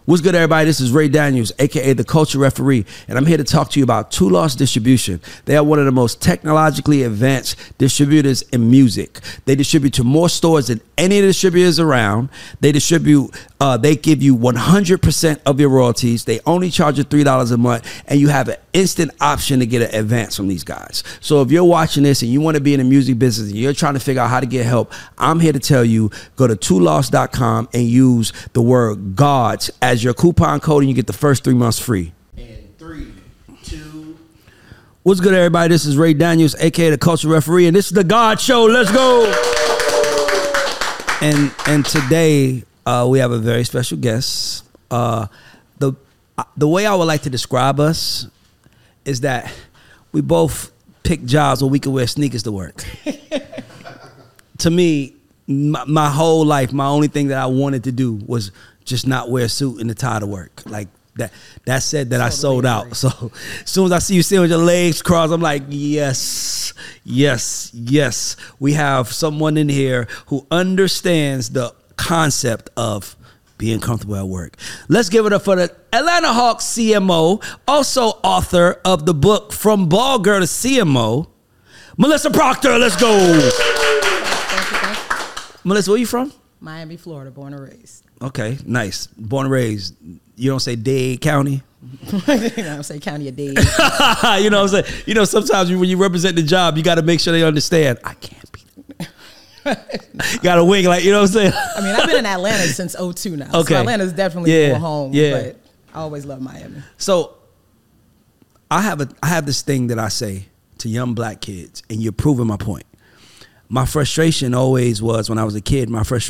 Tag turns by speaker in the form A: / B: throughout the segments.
A: What's good, everybody? This is Ray Daniels, a.k.a. The Culture Referee, and I'm here to talk to you about Two Lost Distribution. They are one of the most technologically advanced distributors in music. They distribute to more stores than any of the distributors around. They distribute, they give you 100% of your royalties. They only charge you $3 a month, and you have an instant option to get an advance from these guys. So if you're watching this and you want to be in the music business and you're trying to figure out how to get help, I'm here to tell you, go to twolost.com and use the word GODS as your coupon code, and you get the first 3 months free.
B: And 3, 2.
A: What's good, everybody? This is Ray Daniels, aka The Culture Referee, and this is the God Show. Let's go. And today we have a very special guest. The way I would like to describe us is that we both pick jobs where we can wear sneakers to work. To me, my whole life, my only thing that I wanted to do was just not wear a suit and a tie to work. Like that said that I sold out. So as soon as I see you sitting with your legs crossed, I'm like, yes, yes, yes. We have someone in here who understands the concept of being comfortable at work. Let's give it up for the Atlanta Hawks CMO, also author of the book From Ball Girl to CMO, Melissa Proctor. Let's go.
C: Thank you.
A: Melissa, where you from?
C: Miami, Florida, born and raised.
A: Okay, nice. Born and raised. You don't say Dade County?
C: I don't say county of Dade.
A: You know what I'm saying? You know, sometimes when you represent the job, you got to make sure they understand. I can't be. You got to wing, like, you know what I'm saying?
C: I mean, I've been in Atlanta since 2002 now.
A: Okay.
C: So Atlanta's definitely more home.
A: Yeah.
C: But I always love Miami.
A: So I have this thing that I say to young black kids, and you're proving my point. My frustration always was, when I was a kid,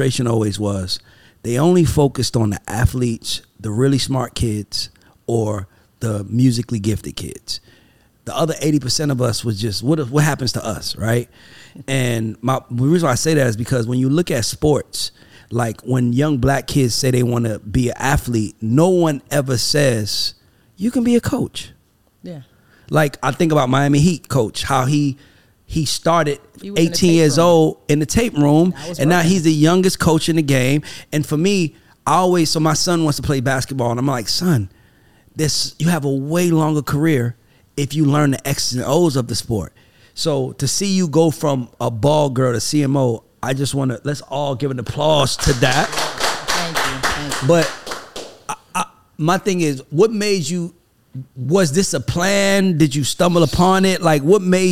A: they only focused on the athletes, the really smart kids, or the musically gifted kids. The other 80% of us was just, what happens to us, right? And the reason why I say that is because when you look at sports, like when young black kids say they want to be an athlete, no one ever says, you can be a coach.
C: Yeah.
A: Like, I think about Miami Heat coach, how he started 18 years old in the tape room, and now he's the youngest coach in the game. And for me, so my son wants to play basketball, and I'm like, son, you have a way longer career if you learn the X's and O's of the sport. So to see you go from a ball girl to CMO, I just want to, let's all give an applause to that.
C: Thank you.
A: But my thing is, what made you, was this a plan? Did you stumble upon it? Like,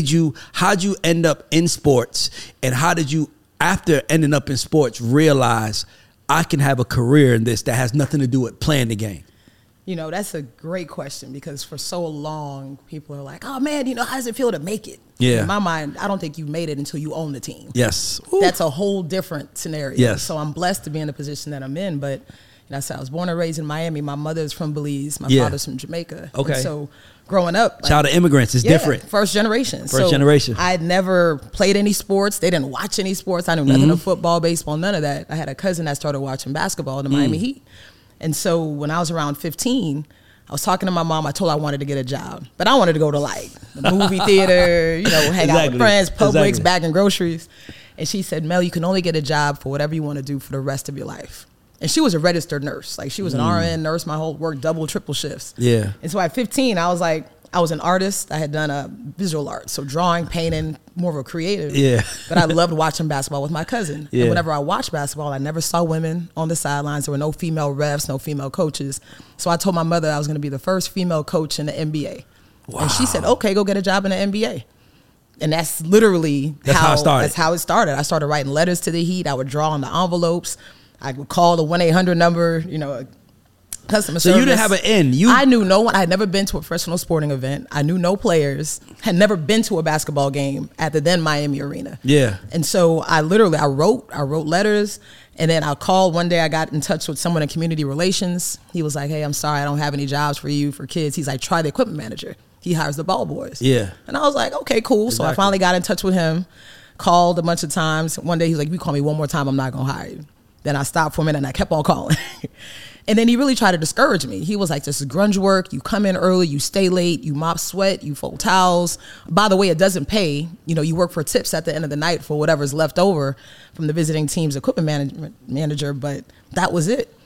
A: how'd you end up in sports? And how did you, after ending up in sports, realize I can have a career in this that has nothing to do with playing the game?
C: You know, that's a great question, because for so long, people are like, oh man, you know, how does it feel to make it?
A: Yeah.
C: In my mind, I don't think you made it until you own the team.
A: Yes.
C: Ooh. That's a whole different scenario.
A: Yes.
C: So I'm blessed to be in the position that I'm in, but I said I was born and raised in Miami. My mother's from Belize. My father's from Jamaica.
A: Okay.
C: And so growing up,
A: Child of immigrants is different.
C: First generation.
A: Generation.
C: I had never played any sports. They didn't watch any sports. I knew nothing of football, baseball, none of that. I had a cousin that started watching basketball, the Miami Heat. And so when I was around 15, I was talking to my mom. I told her I wanted to get a job, but I wanted to go to like the movie theater, you know, hang out with friends, Publix, bagging groceries. And she said, Mel, you can only get a job for whatever you want to do for the rest of your life. And she was a registered nurse. Like, she was an RN nurse, my whole work, double, triple shifts.
A: Yeah.
C: And so at 15, I was like, I was an artist. I had done visual art. So drawing, painting, more of a creative.
A: Yeah.
C: But I loved watching basketball with my cousin.
A: Yeah.
C: And whenever I watched basketball, I never saw women on the sidelines. There were no female refs, no female coaches. So I told my mother I was going to be the first female coach in the NBA. Wow. And she said, okay, go get a job in the NBA. And that's literally how it started. That's how it started. I started writing letters to the Heat. I would draw on the envelopes. I would call the 1-800 number, you know, customer service.
A: So you didn't have an end. I
C: knew no one. I had never been to a professional sporting event. I knew no players. Had never been to a basketball game at the then Miami Arena.
A: Yeah.
C: And so I wrote letters, and then I called one day. I got in touch with someone in community relations. He was like, hey, I'm sorry, I don't have any jobs for you for kids. He's like, try the equipment manager. He hires the ball boys.
A: Yeah.
C: And I was like, okay, cool. Exactly. So I finally got in touch with him, called a bunch of times. One day he's like, if you call me one more time, I'm not going to hire you. Then I stopped for a minute and I kept on calling. And then he really tried to discourage me. He was like, this is grunge work. You come in early, you stay late, you mop sweat, you fold towels. By the way, it doesn't pay. You know, you work for tips at the end of the night for whatever's left over from the visiting team's equipment manager, but that was it.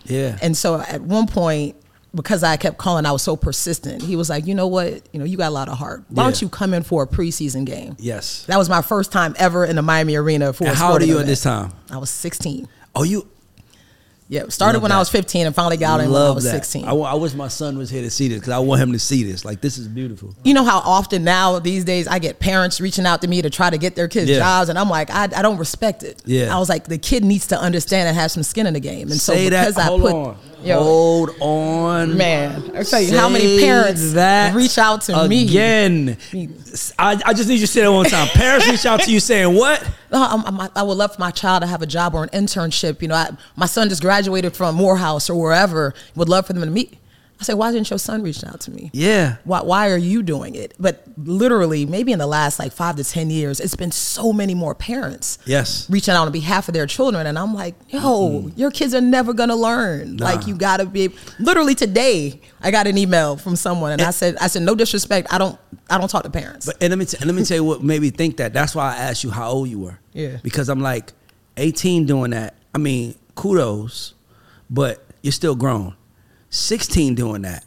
A: Yeah.
C: And so at one point, because I kept calling, I was so persistent. He was like, you know what? You got a lot of heart. Why don't you come in for a preseason game?
A: Yes.
C: That was my first time ever in the Miami Arena for a
A: How old are you
C: event.
A: at this time?
C: I was 16.
A: Oh, you.
C: Yeah, started when I was 15 and finally got in when I was 16.
A: I wish my son was here to see this because I want him to see this. Like, this is beautiful.
C: You know how often now these days I get parents reaching out to me to try to get their kids jobs, and I'm like, I don't respect it.
A: Yeah.
C: I was like, the kid needs to understand and have some skin in the game. And so
A: Say
C: because
A: that.
C: I
A: Hold on.
C: Man, I tell you how many parents reach out to me.
A: Again. I just need you to say that one time. Parents reach out to you saying what?
C: I would love for my child to have a job or an internship. My son just graduated from Morehouse or wherever. Would love for them to meet. I said, why didn't your son reach out to me?
A: Yeah.
C: Why are you doing it? But literally, maybe in the last 5 to 10 years, it's been so many more parents reaching out on behalf of their children. And I'm like, yo, your kids are never going to learn.
A: Nah.
C: You got to be. Literally today, I got an email from someone and I said, no disrespect. I don't talk to parents.
A: But let me tell you what made me think that. That's why I asked you how old you were.
C: Yeah.
A: Because I'm like, 18 doing that. I mean, kudos, but you're still grown. 16 doing that.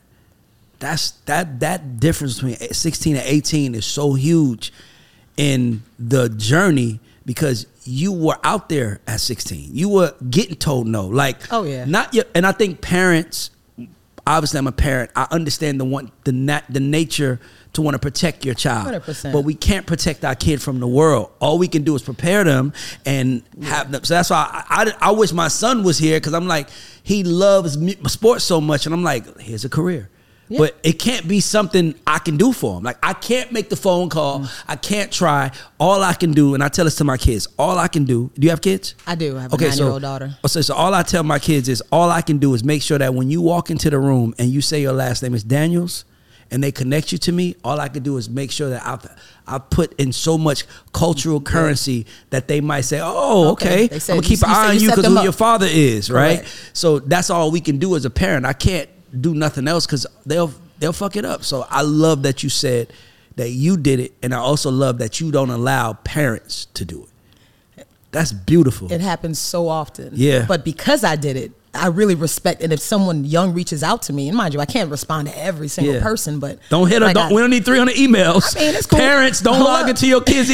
A: That difference between 16 and 18 is so huge in the journey because you were out there at 16. You were getting told no.
C: Oh yeah.
A: And I think parents, obviously I'm a parent, I understand the nature to want to protect your child.
C: 100%.
A: But we can't protect our kid from the world. All we can do is prepare them and have them. So that's why I wish my son was here because I'm like, he loves sports so much. And I'm like, here's a career. Yeah. But it can't be something I can do for him. Like, I can't make the phone call. I can't try. All I can do, and I tell this to my kids, all I can do. Do you have kids?
C: I do. I have a 9-year-old daughter.
A: So all I tell my kids is all I can do is make sure that when you walk into the room and you say your last name is Daniels and they connect you to me, all I can do is make sure that I put in so much cultural currency that they might say, oh, okay. I'm going to keep an eye on you because who your father is, right? Correct. So that's all we can do as a parent. I can't do nothing else because they'll fuck it up. So I love that you said that you did it, and I also love that you don't allow parents to do it. That's beautiful.
C: It happens so often.
A: Yeah.
C: But because I did it, I really respect. And if someone young reaches out to me, and mind you, I can't respond to every single person, but
A: don't hit her. We don't need 300 emails.
C: I mean, it's cool.
A: Parents, don't log into your kids'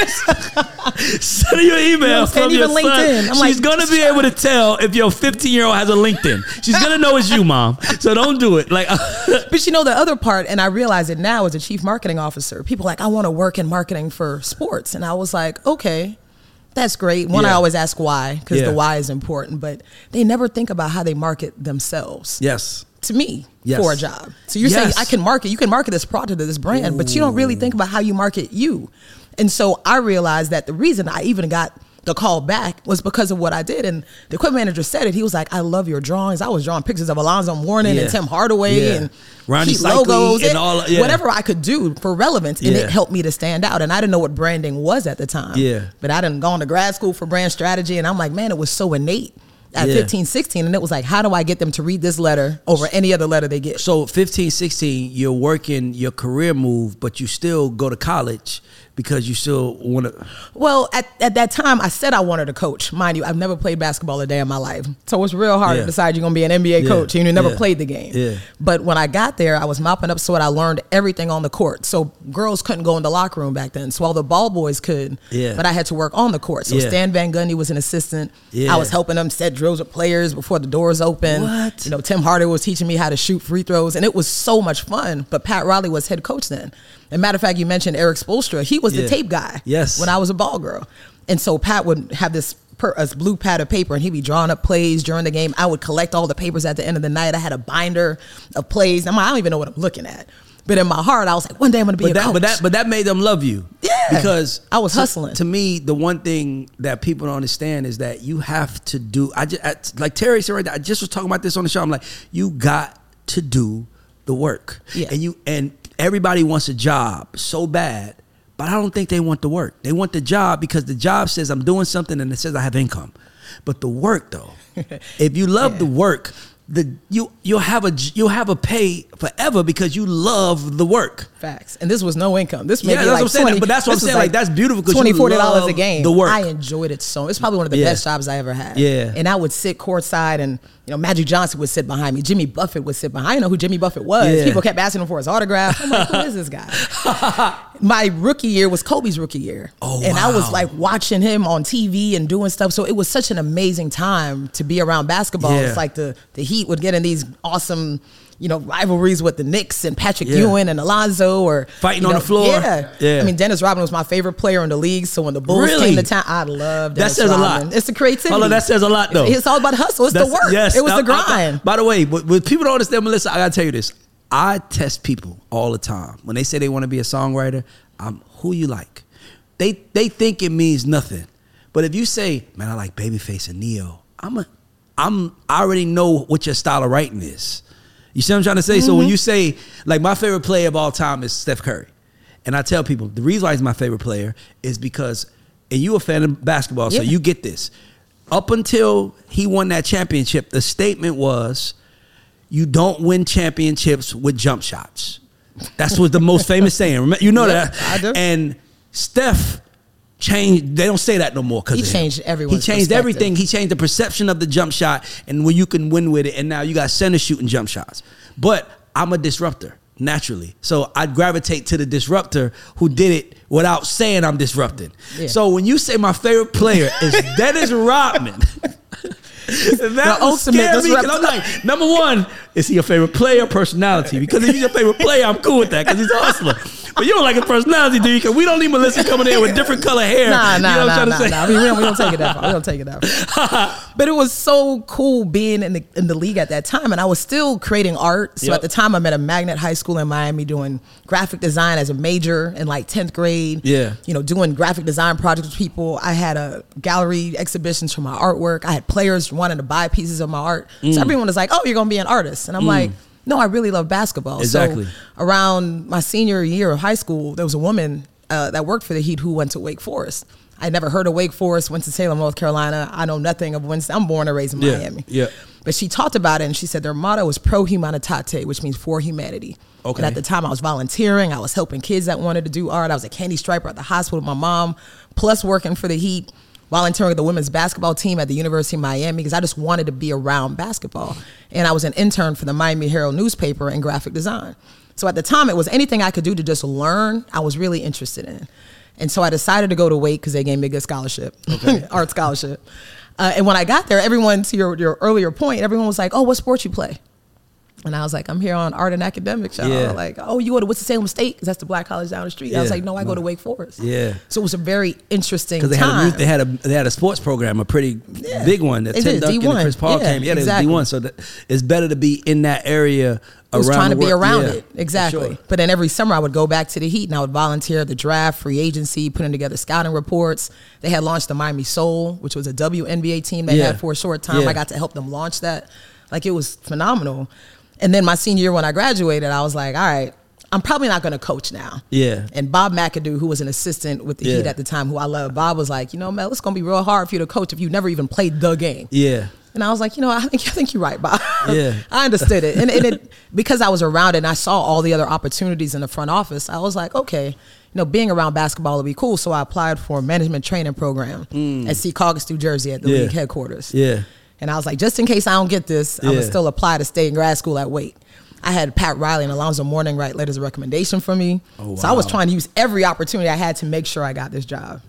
A: emails. Send her your email from your
C: LinkedIn.
A: son. She's gonna be able to tell if your 15-year-old has a LinkedIn. She's gonna know it's you, mom. So don't do it. But
C: the other part, and I realize it now as a chief marketing officer, people are like, I want to work in marketing for sports, and I was like, okay. That's great. I always ask why, because the why is important, but they never think about how they market themselves.
A: Yes.
C: To me, for a job. So you're saying you can market this product or this brand, but you don't really think about how you market you. And so I realized that the reason I even got the call back was because of what I did. And the equipment manager said it. He was like, I love your drawings. I was drawing pictures of Alonzo Mourning and Tim Hardaway and
A: Ronnie
C: logos
A: and all,
C: whatever I could do for relevance. And it helped me to stand out. And I didn't know what branding was at the time.
A: Yeah.
C: But I didn't gone to grad school for brand strategy. And I'm like, man, it was so innate at 15, 16. And it was like, how do I get them to read this letter over any other letter they get?
A: So 15, 16, you're working your career move, but you still go to college because you still want to.
C: Well, at that time, I said I wanted to coach. Mind you, I've never played basketball a day in my life. So it's real hard to decide you're going to be an NBA coach and you never played the game.
A: Yeah.
C: But when I got there, I was mopping up sweat. I learned everything on the court. So girls couldn't go in the locker room back then. So all the ball boys could. Yeah. But I had to work on the court. So Stan Van Gundy was an assistant. Yeah. I was helping them set drills with players before the doors open.
A: What?
C: Tim Hardaway was teaching me how to shoot free throws. And it was so much fun. But Pat Riley was head coach then. As a matter of fact, you mentioned Eric Spoelstra. He was the tape guy when I was a ball girl. And so Pat would have this blue pad of paper, and he'd be drawing up plays during the game. I would collect all the papers at the end of the night. I had a binder of plays. I don't even know what I'm looking at. But in my heart, I was like, one day I'm going to be a coach.
A: But that made them love you.
C: Yeah.
A: Because
C: I was hustling.
A: To me, the one thing that people don't understand is that you have to do, like Terry said right there, I just was talking about this on the show. I'm like, you got to do the work. Yeah. And everybody wants a job so bad, but I don't think they want the work. They want the job because the job says I'm doing something and it says I have income. But the work, though, if you love the work, you'll have a pay forever because you love the work.
C: Facts. And this was no income. This made me
A: that's
C: like
A: what I'm saying.
C: 20,
A: but that's what I'm saying. Like, that's beautiful because
C: $20,
A: you
C: $40
A: love
C: a game.
A: the work.
C: I enjoyed it so. It's probably one of the best jobs I ever had.
A: Yeah.
C: And I would sit courtside, and Magic Johnson would sit behind me. Jimmy Buffett would sit behind. I didn't know who Jimmy Buffett was.
A: Yeah.
C: People kept asking him for his autograph. I'm like, who is this guy? My rookie year was Kobe's rookie year.
A: Oh,
C: and I was
A: wow.
C: like watching him on TV and doing stuff. So it was such an amazing time to be around basketball.
A: Yeah.
C: It's like the Heat would get in these awesome, rivalries with the Knicks and Patrick
A: Yeah.
C: Ewing and Alonzo, or
A: Fighting on the floor.
C: Yeah. I mean, Dennis Rodman was my favorite player in the league. So when the Bulls
A: Really?
C: came to town, I loved Dennis
A: That says
C: Rodman.
A: a lot.
C: It's the creativity.
A: Hold on, that says a lot, though.
C: It's all about hustle. It's the work.
A: Yes,
C: it was the grind.
A: by the way, what people don't understand, Melissa, I gotta tell you this. I test people all the time. When they say they want to be a songwriter, I'm who you like. They think it means nothing. But if you say, man, I like Babyface and Neo, I already know what your style of writing is. You see what I'm trying to say? Mm-hmm. So when you say, like, my favorite player of all time is Steph Curry. And I tell people, the reason why he's my favorite player is because, and you a fan of basketball, so you get this. Up until he won that championship, the statement was, you don't win championships with jump shots. That's what the most famous saying. You know that.
C: I do.
A: And Steph changed. They don't say that no more.
C: He changed everyone's
A: He changed
C: perspective.
A: everything. He changed the perception of the jump shot and when you can win with it. And now you got center shooting jump shots. But I'm a disruptor naturally, so I gravitate to the disruptor who did it without saying I'm disrupting. Yeah. So when you say my favorite player is Dennis Rodman. That ultimate disruptor. I'm like, number one, is he your favorite player or personality? Because if he's your favorite player, I'm cool with that because he's a hustler. But you don't like his personality, do you? Because we don't need Melissa coming in with different color hair.
C: Nah.
A: You know what I'm trying to say?
C: I mean, we don't take it that far. We don't take it that far. But it was so cool being in the league at that time, and I was still creating art. So at the time, I'm at a magnet high school in Miami doing graphic design as a major in like 10th grade.
A: Yeah.
C: Doing graphic design projects with people. I had a gallery exhibitions for my artwork. I had players wanting to buy pieces of my art. So everyone was like, "Oh, you're gonna be an artist," and I'm like, no, I really love basketball.
A: Exactly.
C: So around my senior year of high school, there was a woman that worked for the Heat who went to Wake Forest. I never heard of Wake Forest, Winston-Salem, North Carolina. I know nothing of Winston. I'm born and raised in Miami.
A: Yeah.
C: But she talked about it, and she said their motto was Pro Humanitate, which means for humanity. Okay. And at the time, I was volunteering. I was helping kids that wanted to do art. I was a candy striper at the hospital with my mom, plus working for the Heat, volunteering with the women's basketball team at the University of Miami because I just wanted to be around basketball. And I was an intern for the Miami Herald newspaper in graphic design. So at the time, it was anything I could do to just learn, I was really interested in. And so I decided to go to Wake because they gave me a good scholarship, art scholarship. And when I got there, everyone, to your earlier point, everyone was like, "Oh, what sport you play?" And I was like, "I'm here on art and academics." Yeah. Like, "Oh, you go to Winston-Salem State?" Because that's the black college down the street. I was like, "No, I go to Wake Forest."
A: Yeah.
C: So it was a very interesting
A: time.
C: Because
A: they had a sports program, a pretty big one. That Tim Duncan and Chris Paul came. Yeah, exactly. They was D1. So it's better to be in that area. I was
C: trying to be around it. Exactly.
A: Sure.
C: But then every summer I would go back to the Heat and I would volunteer at the draft, free agency, putting together scouting reports. They had launched the Miami Soul, which was a WNBA team they had for a short time. I got to help them launch that. Like, it was phenomenal. And then my senior year when I graduated, I was like, all right, I'm probably not going to coach now. Yeah. And Bob McAdoo, who was an assistant with the Heat at the time, who I love, Bob was like, Mel, it's going to be real hard for you to coach if you never even played the game. Yeah. And I was like, I think you're right, Bob. Yeah. I understood it. And it because I was around it and I saw all the other opportunities in the front office, I was like, okay, being around basketball would be cool. So I applied for a management training program at Secaucus, New Jersey at the league headquarters. Yeah. And I was like, just in case I don't get this, I would still apply to stay in grad school at Wake. I had Pat Riley and Alonzo Mourning write letters of recommendation for me. Oh, wow. So I was trying to use every opportunity I had to make sure I got this job.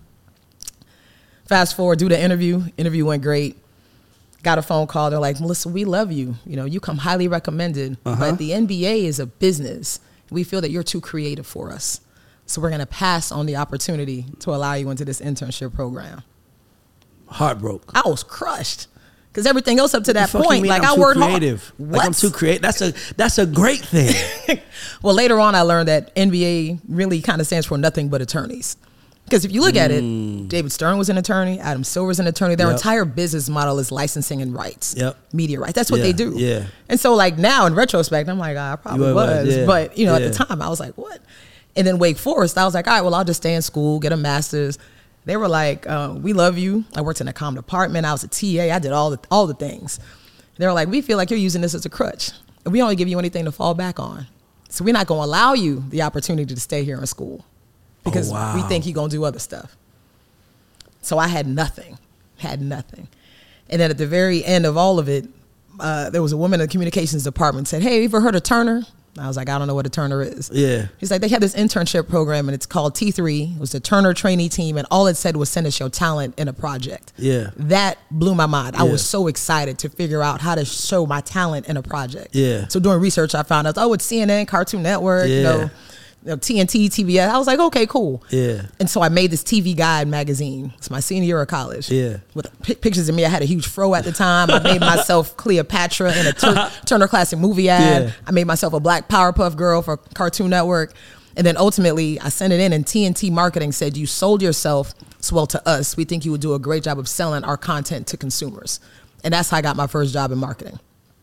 C: Fast forward, do the interview. Interview went great. Got a phone call. They're like, Melissa, we love you. You come highly recommended. But the NBA is a business. We feel that you're too creative for us. So we're going to pass on the opportunity to allow you into this internship program.
A: Heartbroken.
C: I was crushed. Because everything else up to that point, like I worked hard.
A: Like I'm too creative. That's a great thing.
C: Well, later on, I learned that NBA really kind of stands for nothing but attorneys. Because if you look at it, David Stern was an attorney, Adam Silver's an attorney. Their entire business model is licensing and rights, media rights. That's what they do. Yeah. And so, like now, in retrospect, I'm like, I probably was. Yeah. But at the time, I was like, what? And then Wake Forest, I was like, all right, well, I'll just stay in school, get a master's. They were like, we love you. I worked in a common department. I was a TA. I did all the things. They're like, we feel like you're using this as a crutch. And we don't give you anything to fall back on. So we're not going to allow you the opportunity to stay here in school because we think you're going to do other stuff. So I had nothing. And then at the very end of all of it, there was a woman in the communications department said, hey, you ever heard of Turner? I was like, I don't know what a Turner is.
A: Yeah.
C: He's like, they have this internship program and it's called T3. It was the Turner trainee team and all it said was send us your talent in a project.
A: Yeah.
C: That blew my mind.
A: Yeah.
C: I was so excited to figure out how to show my talent in a project.
A: Yeah.
C: So doing research, I found out, it's CNN, Cartoon Network, TNT, TBS. I was like, okay, cool.
A: Yeah.
C: And so I made this TV Guide magazine. It's my senior year of college.
A: Yeah.
C: With pictures of me. I had a huge fro at the time. I made myself Cleopatra in a Turner Classic movie ad.
A: Yeah.
C: I made myself a black Powerpuff Girl for Cartoon Network. And then ultimately, I sent it in and TNT Marketing said, you sold yourself well to us. We think you would do a great job of selling our content to consumers. And that's how I got my first job in marketing.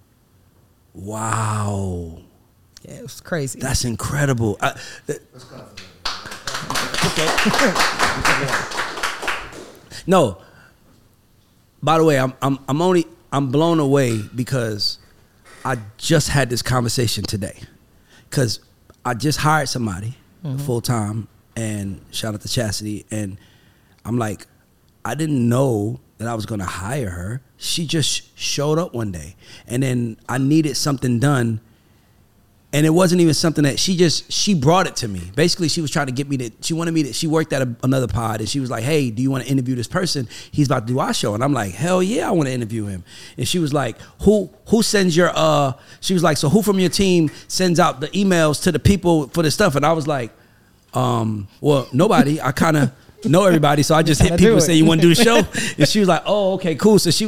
A: Wow.
C: Yeah, it was crazy.
A: That's incredible. No. By the way, I'm blown away because I just had this conversation today. Because I just hired somebody full time, and shout out to Chastity, and I'm like, I didn't know that I was gonna hire her. She just showed up one day, and then I needed something done. And it wasn't even something that she brought it to me. Basically, she was trying to get me to, she worked at another pod and she was like, hey, do you want to interview this person? He's about to do our show. And I'm like, hell yeah, I want to interview him. And she was like, who sends your, she was like, so who from your team sends out the emails to the people for this stuff? And I was like, well, nobody. I kind of know everybody. So I just hit people and say, you want to do the show? And she was like, oh, okay, cool. So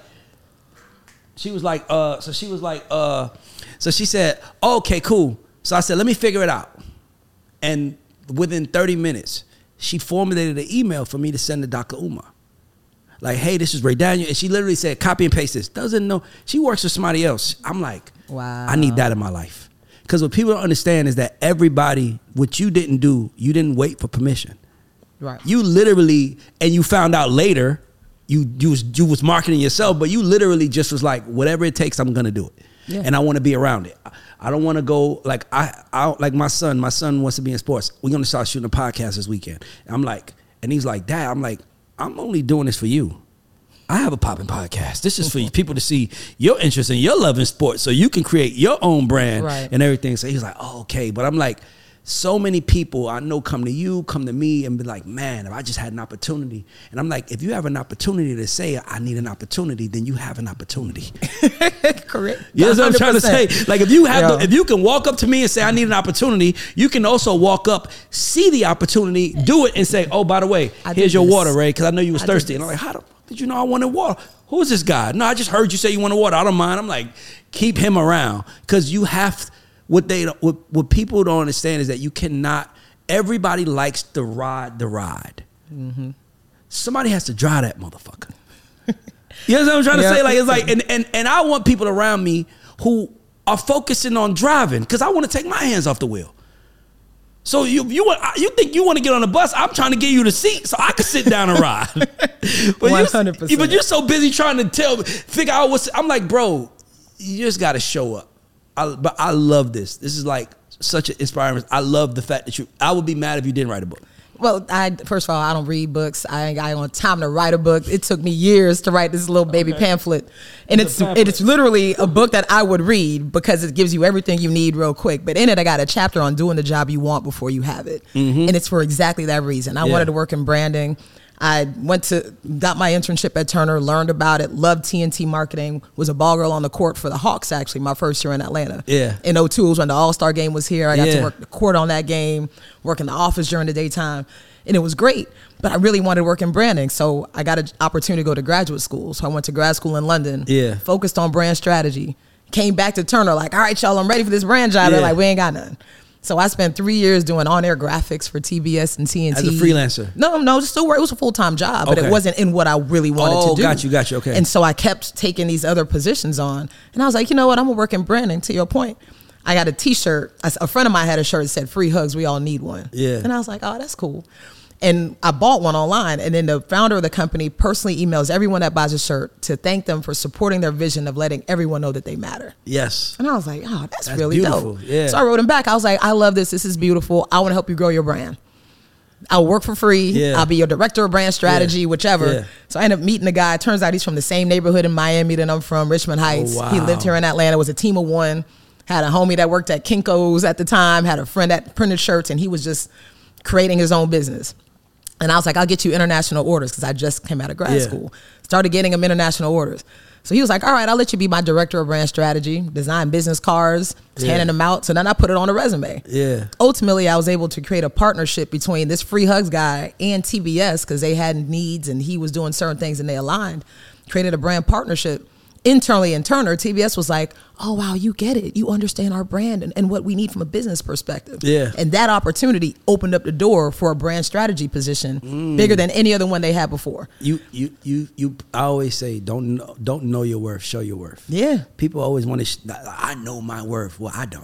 A: so she said, oh, okay, cool. So I said, let me figure it out. And within 30 minutes, she formulated an email for me to send to Dr. Umar. Like, hey, this is Ray Daniel. And she literally said, copy and paste this. Doesn't know. She works for somebody else. I'm like, wow, I need that in my life. Because what people don't understand is that everybody, what you didn't do, you didn't wait for permission.
C: Right.
A: You literally, and you found out later, you was marketing yourself, but you literally just was like, whatever it takes, I'm going to do it. Yeah. And I want to be around it. I don't want to go like I like my son. My son wants to be in sports. We're gonna start shooting a podcast this weekend. I'm like, and he's like, Dad, I'm like, I'm only doing this for you. I have a popping podcast. This is for people to see your interest and your love in sports, so you can create your own brand and everything. So he's like, oh, okay. But I'm like, so many people I know come to you, come to me, and be like, man, if I just had an opportunity. And I'm like, if you have an opportunity to say, I need an opportunity, then you have an opportunity.
C: Correct.
A: You know what I'm trying to say? Like, if you have, if you can walk up to me and say, I need an opportunity, you can also walk up, see the opportunity, do it, and say, oh, by the way, here's your water, Ray, because I know you was thirsty. And I'm like, how the fuck did you know I wanted water? Who is this guy? No, I just heard you say you wanted water. I don't mind. I'm like, keep him around, because you have. What people don't understand is that you cannot. Everybody likes to ride the ride. Mm-hmm. Somebody has to drive that motherfucker. You know what I'm trying to say? Like, it's like, and I want people around me who are focusing on driving, because I want to take my hands off the wheel. So you think you want to get on the bus? I'm trying to get you the seat so I can sit down and ride. But
C: 100%.
A: But you're so busy trying to figure out what's. I'm like, bro, you just got to show up. But I love this. This is like such an inspiring. I love the fact that I would be mad if you didn't write a book.
C: Well, first of all, I don't read books. I ain't got time to write a book. It took me years to write this little baby pamphlet. And it's literally a book that I would read because it gives you everything you need real quick. But in it, I got a chapter on doing the job you want before you have it. Mm-hmm. And it's for exactly that reason. I wanted to work in branding. I got my internship at Turner, learned about it, loved TNT Marketing, was a ball girl on the court for the Hawks, actually, my first year in Atlanta. Yeah. In 02 was when the All-Star game was here. I got to work the court on that game, work in the office during the daytime, and it was great. But I really wanted to work in branding, so I got an opportunity to go to graduate school. So I went to grad school in London, focused on brand strategy, came back to Turner like, all right, y'all, I'm ready for this brand job. They're like, we ain't got none. So I spent 3 years doing on-air graphics for TBS and TNT. As
A: a freelancer?
C: No, still work. It was a full-time job, but it wasn't in what I really wanted to do.
A: Got you, okay.
C: And so I kept taking these other positions on. And I was like, you know what, I'm going to work in branding, to your point. I got a T-shirt. A friend of mine had a shirt that said, free hugs, we all need one. Yeah. And I was like, oh, that's cool. And I bought one online, and then the founder of the company personally emails everyone that buys a shirt to thank them for supporting their vision of letting everyone know that they matter.
A: Yes.
C: And I was like, oh, that's really
A: beautiful.
C: dope.
A: Yeah.
C: So I wrote him back. I was like, I love this. This is beautiful. I want to help you grow your brand. I'll work for free.
A: Yeah.
C: I'll be your director of brand strategy, whichever.
A: Yeah.
C: So I ended up meeting the guy. Turns out he's from the same neighborhood in Miami that I'm from, Richmond Heights.
A: Oh, wow.
C: He lived here in Atlanta, was a team of one, had a homie that worked at Kinko's at the time, had a friend that printed shirts, and he was just creating his own business. And I was like, I'll get you international orders because I just came out of grad school. Started getting him international orders. So he was like, all right, I'll let you be my director of brand strategy, design business cards, handing them out. So then I put it on a resume.
A: Yeah.
C: Ultimately, I was able to create a partnership between this Free Hugs guy and TBS because they had needs and he was doing certain things and they aligned. Created a brand partnership. Internally in Turner, TBS was like, oh, wow, you get it. You understand our brand and what we need from a business perspective.
A: Yeah.
C: And that opportunity opened up the door for a brand strategy position bigger than any other one they had before.
A: I always say, don't know your worth, show your worth.
C: Yeah.
A: People always want to, I know my worth. Well, I don't.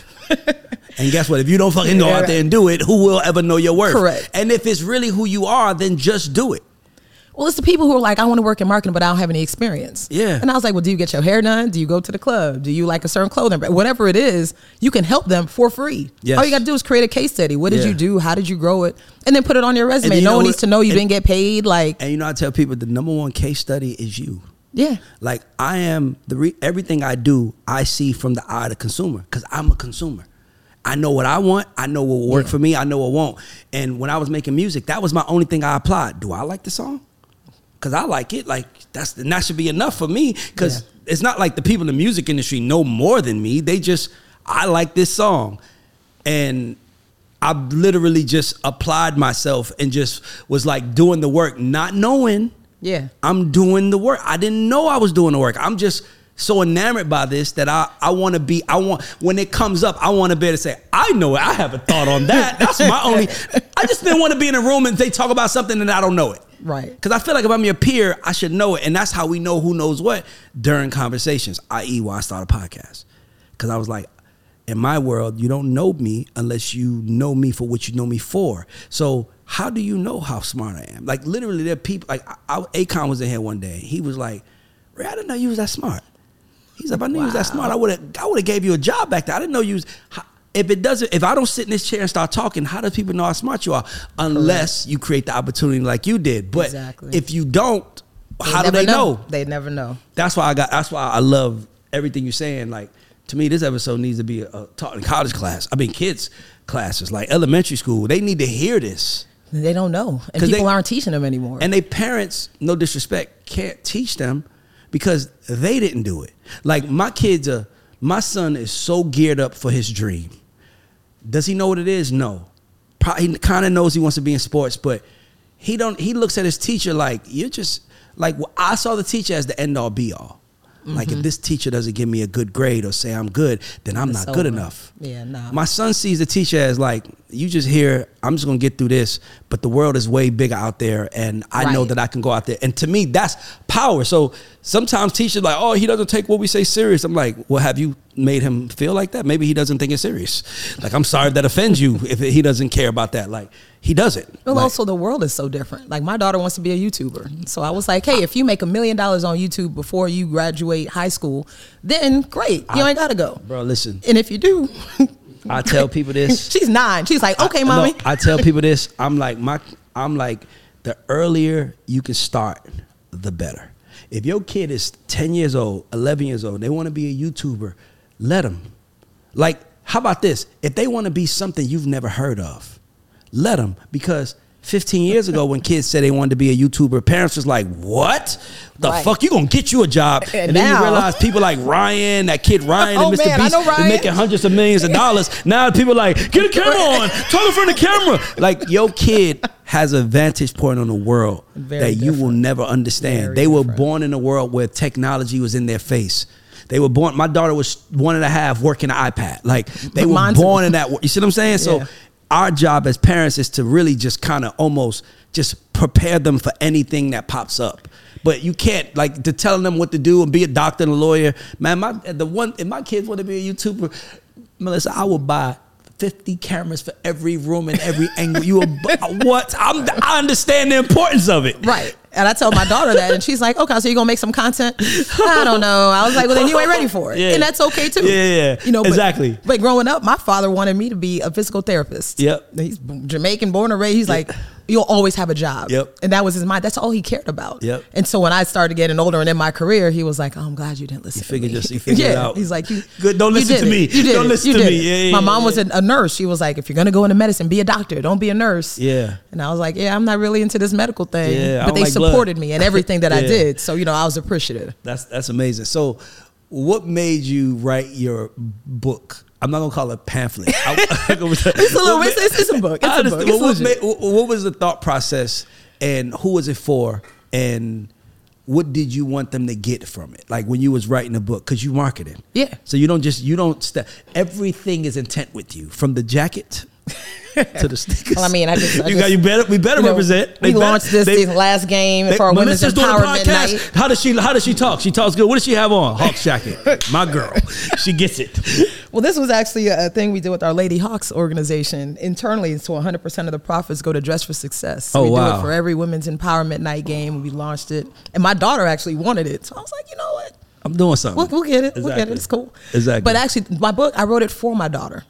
A: And guess what? If you don't fucking go out there and do it, who will ever know your worth?
C: Correct.
A: And if it's really who you are, then just do it.
C: Well, it's the people who are like, I want to work in marketing, but I don't have any experience.
A: Yeah.
C: And I was like, well, do you get your hair done? Do you go to the club? Do you like a certain clothing brand? Whatever it is, you can help them for free.
A: Yes.
C: All you got to do is create a case study. What did
A: Yeah.
C: you do? How did you grow it? And then put it on your resume.
A: you
C: No
A: know
C: one
A: what?
C: needs to know you didn't get paid. Like,
A: And you know, I tell people the number one case study is you.
C: yeah.
A: Like I am everything I do, I see from the eye of the consumer because I'm a consumer. I know what I want. I know what will work for me. I know what won't. And when I was making music, that was my only thing I applied. Do I like the song? Because I like it. Like that should be enough for me. Because it's not like the people in the music industry know more than me. I like this song. And I literally just applied myself and just was like doing the work, not knowing.
C: Yeah.
A: I'm doing the work. I didn't know I was doing the work. I'm just so enamored by this that I want to be, when it comes up, I want to be able to say, I know it. I have a thought on that. That's my only, I just didn't want to be in a room and they talk about something and I don't know it.
C: Right.
A: Because I feel like if I'm your peer, I should know it. And that's how we know who knows what during conversations, i.e. why I started a podcast. Because I was like, in my world, you don't know me unless you know me for what you know me for. So how do you know how smart I am? Like literally there are people, like Akon was in here one day. He was like, Ray, I didn't know you was that smart. He's like, if I knew you was that smart, I would have gave you a job back there. I didn't know you was, if I don't sit in this chair and start talking, how do people know how smart you are? Unless you create the opportunity like you did. But if you don't, how do they know?
C: They never know.
A: That's why I love everything you're saying. Like, to me, this episode needs to be taught in college class. I mean, kids classes, like elementary school. They need to hear this.
C: They don't know. And people aren't teaching them anymore.
A: And they parents, no disrespect, can't teach them because they didn't do it. Like my son is so geared up for his dream. Does he know what it is? No. He kind of knows he wants to be in sports, but he looks at his teacher like, you're just, like, I saw the teacher as the end all be all. Like, if this teacher doesn't give me a good grade or say I'm good, then I'm not good enough.
C: Yeah, nah.
A: My son sees the teacher as like, you just here, I'm just going to get through this, but the world is way bigger out there, and I know that I can go out there. And to me, that's power. So sometimes teachers like, oh, he doesn't take what we say serious. I'm like, well, have you made him feel like that? Maybe he doesn't think it's serious. Like, I'm sorry if that offends you if he doesn't care about that. Like, he doesn't.
C: Well,
A: like,
C: also the world is so different. Like, my daughter wants to be a YouTuber. So I was like, hey, if you make $1 million on YouTube before you graduate high school, then great. You ain't got to go.
A: Bro, listen.
C: And if you do...
A: I tell people this.
C: She's 9. She's like, okay, mommy.
A: No, I tell people this. I'm like, the earlier you can start, the better. If your kid is 10 years old, 11 years old, they want to be a YouTuber, let them. Like, how about this? If they want to be something you've never heard of, let them. Because 15 years ago when kids said they wanted to be a YouTuber, parents was like, what? The fuck? You gonna get you a job. And then you realize people like Ryan, that kid Ryan and Mr. Beast is making hundreds of millions of dollars. Now people like, get a camera on, talk in front of the camera. Like, your kid has a vantage point on the world that you will never understand. They were born in a world where technology was in their face. They were born, my daughter was 1.5 working an iPad. Like, they were born in that, you see what I'm saying? So our job as parents is to really just kind of almost just prepare them for anything that pops up. But you can't, like, to telling them what to do and be a doctor and a lawyer. Man, if my kids want to be a YouTuber, Melissa, I will buy 50 cameras for every room and every angle. What? I understand the importance of it.
C: Right. And I told my daughter that, and she's like, okay, so you gonna make some content? I don't know. I was like, well, then you ain't ready for it.
A: Yeah.
C: And that's okay too.
A: Yeah. Exactly.
C: But growing up, my father wanted me to be a physical therapist.
A: Yep.
C: He's Jamaican, born and raised. He's like, you'll always have a job.
A: Yep.
C: And that was his mind. That's all he cared about.
A: Yep.
C: And so when I started getting older and in my career, he was like, oh, I'm glad you didn't listen to me.
A: You figured it out.
C: He's like,
A: good. Don't listen to me.
C: You did
A: Don't listen to me. Yeah,
C: my mom was a nurse. She was like, if you're going to go into medicine, be a doctor. Don't be a nurse.
A: Yeah.
C: And I was like, yeah, I'm not really into this medical thing.
A: Yeah,
C: but they supported me in everything that I
A: Yeah.
C: did. So, I was appreciative.
A: That's amazing. So what made you write your book? I'm not gonna call it a pamphlet.
C: It's a book.
A: What was the thought process, and who was it for, and what did you want them to get from it? Like when you was writing the book, because you market it.
C: Yeah.
A: So you don't everything is intent with you, from the jacket to the stickers.
C: Well, I mean,
A: we better represent.
C: We launched this last game for our women's empowerment night.
A: How does she talk? She talks good. What does she have on? Hawks jacket. My girl. She gets it.
C: Well, this was actually a thing we did with our Lady Hawks organization internally. So 100% of the profits go to Dress for Success. So we do it for every women's empowerment night game. We launched it. And my daughter actually wanted it. So I was like, you know what?
A: I'm doing something.
C: We'll get it.
A: Exactly.
C: We'll get it. It's cool.
A: Exactly.
C: But actually, my book, I wrote it for my daughter.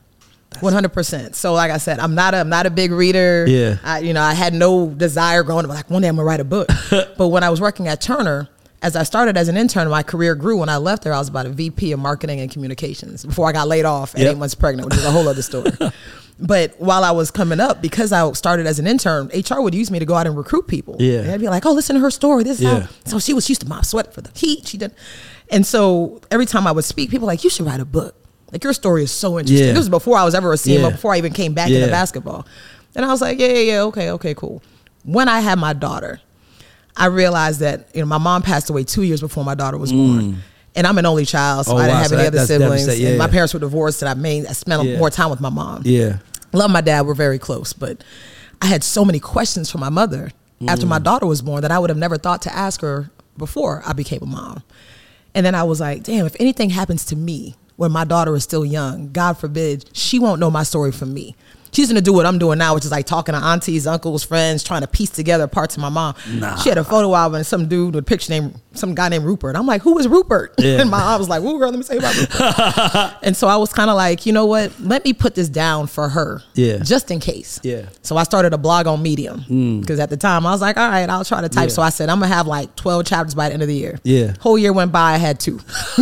C: 100%. So like I said, I'm not a big reader.
A: Yeah.
C: I had no desire growing up, like one day I'm gonna write a book. But when I was working at Turner, as I started as an intern, my career grew. When I left there, I was about a VP of marketing and communications before I got laid off at 8 months pregnant, which is a whole other story. But while I was coming up, because I started as an intern, HR would use me to go out and recruit people.
A: Yeah.
C: And I'd be like, oh, listen to her story. This is how. So she used to mop sweat for the heat. She did. And so every time I would speak, people were like, you should write a book. Like, your story is so interesting.
A: Yeah.
C: This was before I was ever a CMO,
A: Yeah.
C: before I even came back into basketball. And I was like, okay, cool. When I had my daughter, I realized that my mom passed away 2 years before my daughter was born. And I'm an only child, so I didn't have any other siblings. And my parents were divorced, and I spent more time with my mom.
A: Yeah.
C: Love my dad, we're very close. But I had so many questions for my mother after my daughter was born that I would have never thought to ask her before I became a mom. And then I was like, damn, if anything happens to me when my daughter is still young, God forbid, she won't know my story from me. She's going to do what I'm doing now, which is like talking to aunties, uncles, friends, trying to piece together parts of my mom.
A: Nah.
C: She had a photo album and some dude with a picture some guy named Rupert. I'm like, who is Rupert?
A: Yeah.
C: And my aunt was like, "Ooh, girl, let me tell you about Rupert." And so I was kind of like, you know what? Let me put this down for her, just in case.
A: Yeah.
C: So I started a blog on Medium because at the time I was like, all right, I'll try to type.
A: Yeah.
C: So I said, I'm going to have like 12 chapters by the end of the year.
A: Yeah.
C: Whole year went by, I had 2.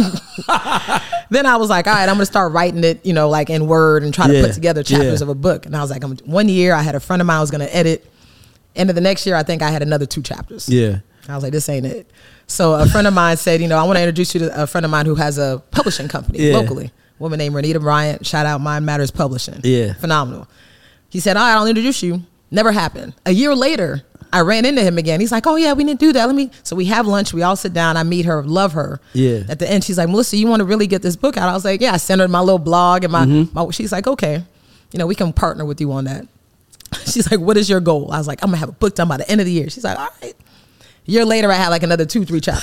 C: Then I was like, all right, I'm going to start writing it, like in Word and try to put together chapters of a book. And I was like, 1 year I had a friend of mine who was going to edit. End of the next year, I think I had another 2 chapters.
A: Yeah.
C: I was like, this ain't it. So a friend of mine said, I want to introduce you to a friend of mine who has a publishing company locally. A woman named Renita Bryant. Shout out Mind Matters Publishing.
A: Yeah.
C: Phenomenal. He said, all right, I'll introduce you. Never happened. A year later, I ran into him again. He's like, oh yeah, we didn't do that. So we have lunch. We all sit down. I meet her, love her.
A: Yeah.
C: At the end, she's like, Melissa, you want to really get this book out? I was like, yeah. I sent her my little blog and she's like, okay, we can partner with you on that. She's like, what is your goal? I was like, I'm gonna have a book done by the end of the year. She's like, all right. A year later, I had like another 2-3 chapters.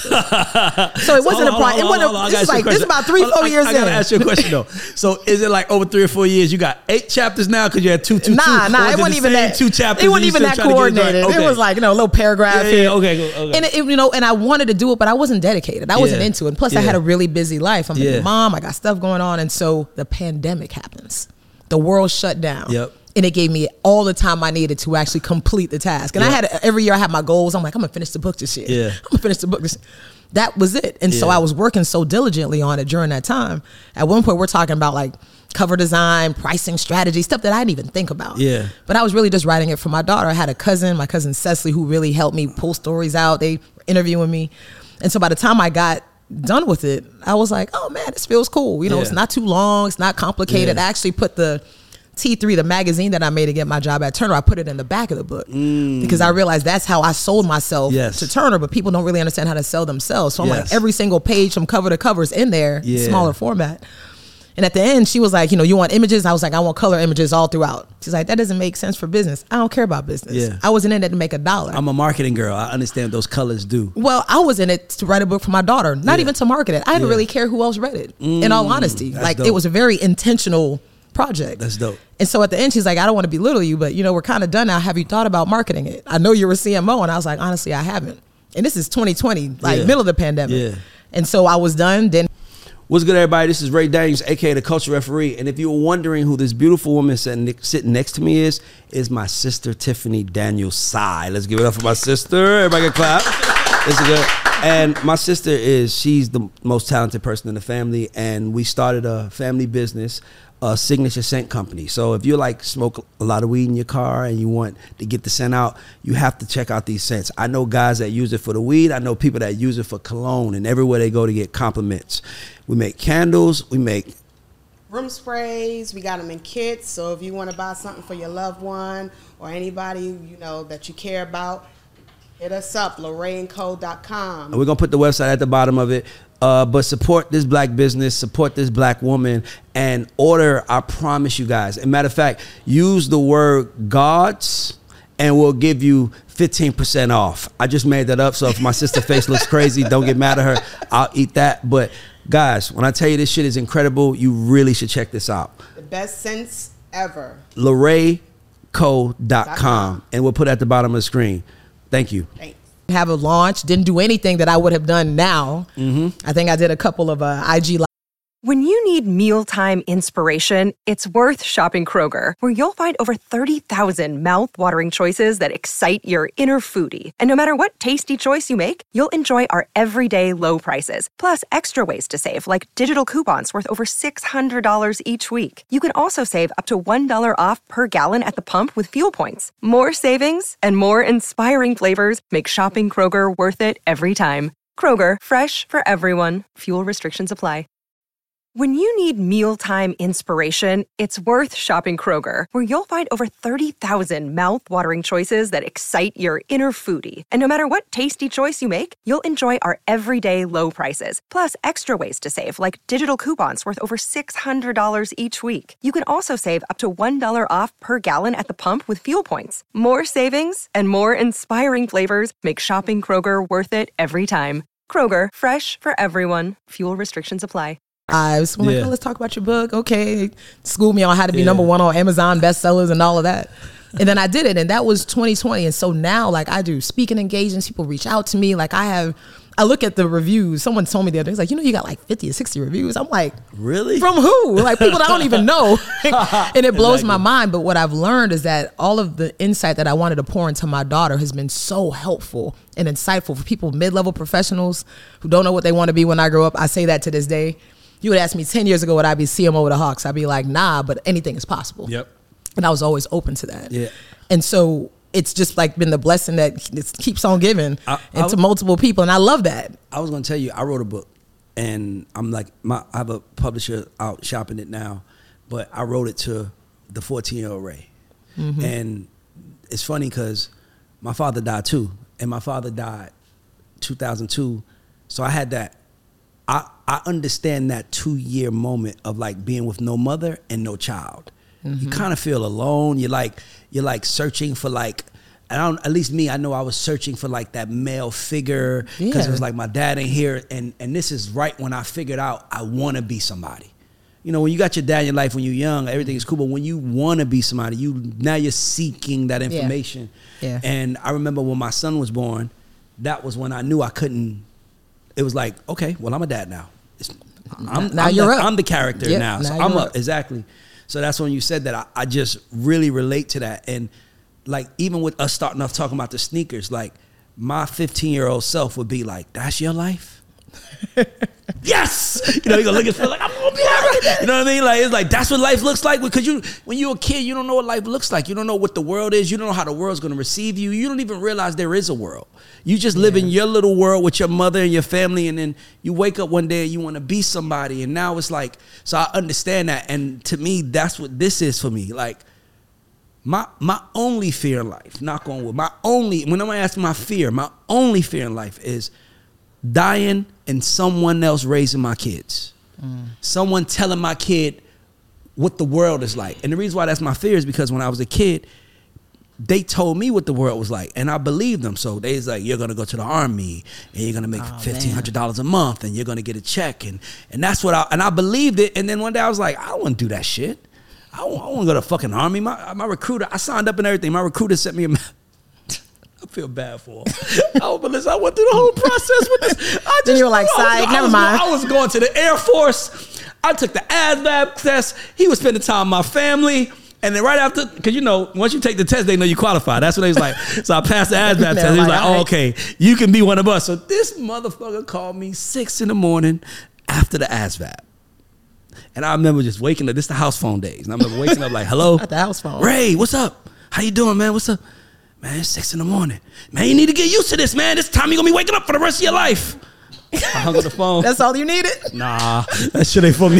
C: So it wasn't a problem. It wasn't. This is like, this is about 3-4 years in.
A: I gotta ask you a question though. So is it like over 3 or 4 years? You got 8 chapters now because you had 2.
C: Nah. It wasn't even that.
A: 2 chapters.
C: It wasn't even that coordinated. It was like a little paragraph.
A: Yeah, okay.
C: And and I wanted to do it, but I wasn't dedicated. I wasn't into it. And plus, I had a really busy life. I'm a mom. I got stuff going on, and so the pandemic happens. The world shut down.
A: Yep.
C: And it gave me all the time I needed to actually complete the task. And I had every year I had my goals. I'm like, I'm gonna finish the book this year.
A: Yeah.
C: I'm gonna finish the book this year. That was it. And so I was working so diligently on it during that time. At one point, we're talking about like cover design, pricing strategy, stuff that I didn't even think about.
A: Yeah.
C: But I was really just writing it for my daughter. I had my cousin Cecily, who really helped me pull stories out. They were interviewing me. And so by the time I got done with it, I was like, oh man, this feels cool. It's not too long. It's not complicated.
A: Yeah.
C: I actually put the T3, the magazine that I made to get my job at Turner, I put it in the back of the book because I realized that's how I sold myself to Turner, but people don't really understand how to sell themselves. So I'm like, every single page from cover to cover is in there, smaller format. And at the end, she was like, you want images? I was like, I want color images all throughout. She's like, that doesn't make sense for business. I don't care about business.
A: Yeah.
C: I wasn't in it to make $1.
A: I'm a marketing girl. I understand those colors do.
C: Well, I was in it to write a book for my daughter, not even to market it. I didn't really care who else read it, in all honesty. Like,
A: dope.
C: it was a very intentional project.
A: That's dope.
C: And so at the end, she's like, I don't want to belittle you, but we're kind of done now. Have you thought about marketing it? I know you're a CMO. And I was like, honestly, I haven't. And this is 2020, middle of the pandemic.
A: Yeah.
C: And so I was done. Then
A: What's good, everybody? This is Ray Daniels, aka the Culture Referee. And if you were wondering who this beautiful woman sitting next to me is my sister Tiffany Daniels Sy. Let's give it up for my sister. Everybody can clap. This is good. And my sister she's the most talented person in the family, and we started a family business, a signature scent company. So if you smoke a lot of weed in your car and you want to get the scent out, you have to check out these scents. I know guys that use it for the weed. I know people that use it for cologne, and everywhere they go to get compliments. We make candles. We make
D: room sprays. We got them in kits. So if you want to buy something for your loved one or anybody that you care about, hit us up, LorraineCo.com.
A: And we're going to put the website at the bottom of it. But support this black business, support this black woman, and order, I promise you guys. As a matter of fact, use the word gods, and we'll give you 15% off. I just made that up, so if my sister's face looks crazy, don't get mad at her. I'll eat that. But guys, when I tell you this shit is incredible, you really should check this out.
D: The best scents ever.
A: LorraineCo.com. And we'll put it at the bottom of the screen. Thank you.
D: Thanks.
C: have a launch, didn't do anything that I would have done now. I think I did a couple of IG live.
E: When you need mealtime inspiration, it's worth shopping Kroger, where you'll find over 30,000 mouth-watering choices that excite your inner foodie. And no matter what tasty choice you make, you'll enjoy our everyday low prices, plus extra ways to save, like digital coupons worth over $600 each week. You can also save up to $1 off per gallon at the pump with fuel points. More savings and more inspiring flavors make shopping Kroger worth it every time. Kroger, fresh for everyone. Fuel restrictions apply. When you need mealtime inspiration, it's worth shopping Kroger, where you'll find over 30,000 mouth-watering choices that excite your inner foodie. And no matter what tasty choice you make, you'll enjoy our everyday low prices, plus extra ways to save, like digital coupons worth over $600 each week. You can also save up to $1 off per gallon at the pump with fuel points. More savings and more inspiring flavors make shopping Kroger worth it every time. Kroger, fresh for everyone. Fuel restrictions apply.
C: I'm like, oh, let's talk about your book. Okay. School me on how to be number one on Amazon bestsellers and all of that. And then I did it, and that was 2020. And so now, I do speaking engagements. People reach out to me. I look at the reviews. Someone told me the other day, it's you got 50 or 60 reviews. I'm like,
A: really?
C: From who? People that I don't even know. And it blows my mind. But what I've learned is that all of the insight that I wanted to pour into my daughter has been so helpful and insightful for people, mid-level professionals who don't know what they want to be when I grow up. I say that to this day. You would ask me 10 years ago, would I be CMO of the Hawks? I'd be like, nah, but anything is possible.
A: Yep.
C: And I was always open to that.
A: Yeah.
C: And so it's just been the blessing that keeps on giving to multiple people. And I love that.
A: I was going to tell you, I wrote a book, and I'm I have a publisher out shopping it now, but I wrote it to the 14-year-old Ray. And it's funny because my father died too. And my father died 2002. So I had that. I understand that 2-year moment of being with no mother and no child. You kind of feel alone. You're searching for at least me, I know I was searching for that male figure because it was my dad ain't here. And this is right when I figured out I want to be somebody. When you got your dad in your life when you're young, everything is cool. But when you want to be somebody, now you're seeking that information. Yeah. And I remember when my son was born, that was when I knew I couldn't. It was okay, well, I'm a dad now. I'm the character now. So I'm up. Exactly. So that's when you said that. I just really relate to that. And even with us starting off talking about the sneakers, my 15-year-old self would be that's your life? Yes. You're gonna look at Phil I'm gonna be happy. You know what I mean? It's that's what life looks like. Because when you're a kid, you don't know what life looks like. You don't know what the world is. You don't know how the world's gonna receive you. You don't even realize there is a world. You just live in your little world with your mother and your family, and then you wake up one day and you want to be somebody. And now it's so I understand that. And to me, that's what this is for me. My only fear in life, knock on wood, when I'm asking my only fear in life is dying and someone else raising my kids. Someone telling my kid what the world is like. And the reason why that's my fear is because when I was a kid, they told me what the world was like, and I believed them. So they was you're going to go to the army, and you're going to make $1,500 a month, and you're going to get a check. And that's what I believed it. And then one day I was I don't want to do that shit. I want to go to fucking Army. My recruiter, I signed up and everything. My recruiter sent me a I feel bad for him. Listen, I went through the whole process with this.
C: Then you were like, "Side, never mind."
A: I was going to the Air Force. I took the ASVAB test. He was spending time with my family. And then right after, because once you take the test, they know you qualify. That's what they was like. So I passed the ASVAB test. He was like, "Oh, okay, you can be one of us." So this motherfucker called me 6 a.m. after the ASVAB. And I remember just waking up. This is the house phone days. And I remember waking up like, "Hello?"
C: At the house phone.
A: "Ray, what's up? How you doing, man? What's up?" "Man, it's 6 a.m. Man, you need to get used to this, man. This time you're going to be waking up for the rest of your life." I hung up the phone.
C: That's all you needed?
A: Nah, that shit ain't for me.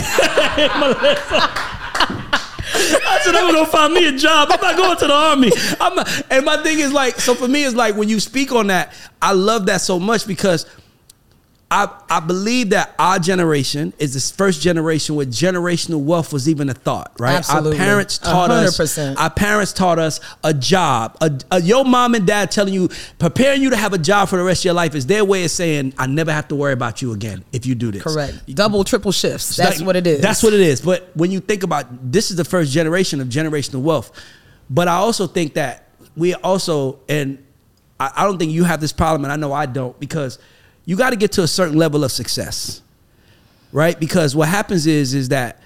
A: I said, I'm going to find me a job. I'm not going to the Army. And my thing is like, so for me, it's like when you speak on that, I love that so much because I believe that our generation is the first generation where generational wealth was even a thought, right?
C: Absolutely.
A: Our parents taught
C: 100%.
A: us. Our parents taught us a job. Your mom and dad telling you, preparing you to have a job for the rest of your life is their way of saying, I never have to worry about you again if you do this.
C: Correct. Double, triple shifts. That's what it is.
A: That's what it is. But when you think about, this is the first generation of generational wealth. But I also think that we also, and I don't think you have this problem, and I know I don't, because you got to get to a certain level of success, right? Because what happens is that,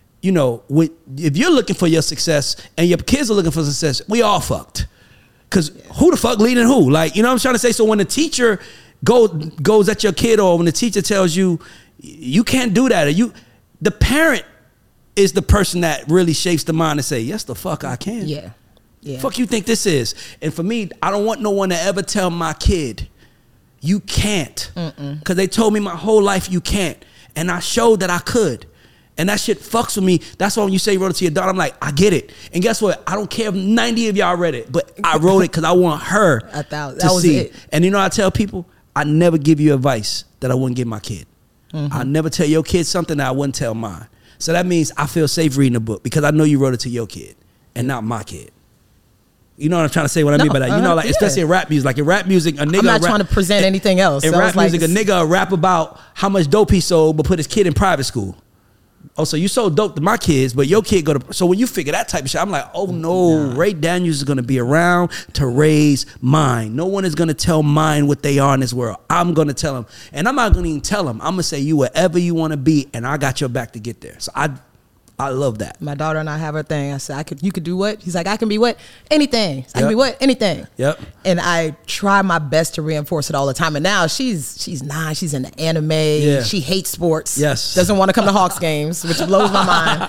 A: if you're looking for your success and your kids are looking for success, we all fucked. Because who the fuck leading who? Like, you know what I'm trying to say? So when the teacher goes at your kid, or when the teacher tells you, you can't do that, or the parent is the person that really shapes the mind to say, yes, the fuck I can.
C: Yeah.
A: Fuck you think this is? And for me, I don't want no one to ever tell my kid, you can't. Because they told me my whole life you can't. And I showed that I could. And that shit fucks with me. That's why when you say you wrote it to your daughter, I'm like, I get it. And guess what? I don't care if 90 of y'all read it, but I wrote it because I want her to see it. And I tell people, I never give you advice that I wouldn't give my kid. I never tell your kid something that I wouldn't tell mine. So that means I feel safe reading a book because I know you wrote it to your kid and not my kid. You know what I'm trying to say? What I mean by that? Especially in rap music. Like in rap music, a nigga.
C: I'm not trying to present anything else.
A: In rap music, a nigga rap about how much dope he sold, but put his kid in private school. Oh, so you sold dope to my kids, but your kid go to. So when you figure that type of shit, I'm like, oh no, Ray Daniels is going to be around to raise mine. No one is going to tell mine what they are in this world. I'm going to tell them, and I'm not going to even tell them. I'm going to say you wherever you want to be, and I got your back to get there. So I love that.
C: My daughter and I have our thing. I said, you could do what? He's like, I can be what? Anything. I can be what? Anything.
A: Yep.
C: And I try my best to reinforce it all the time. And now she's 9. She's into anime.
A: Yeah.
C: She hates sports.
A: Yes.
C: Doesn't want to come to Hawks games, which blows my mind.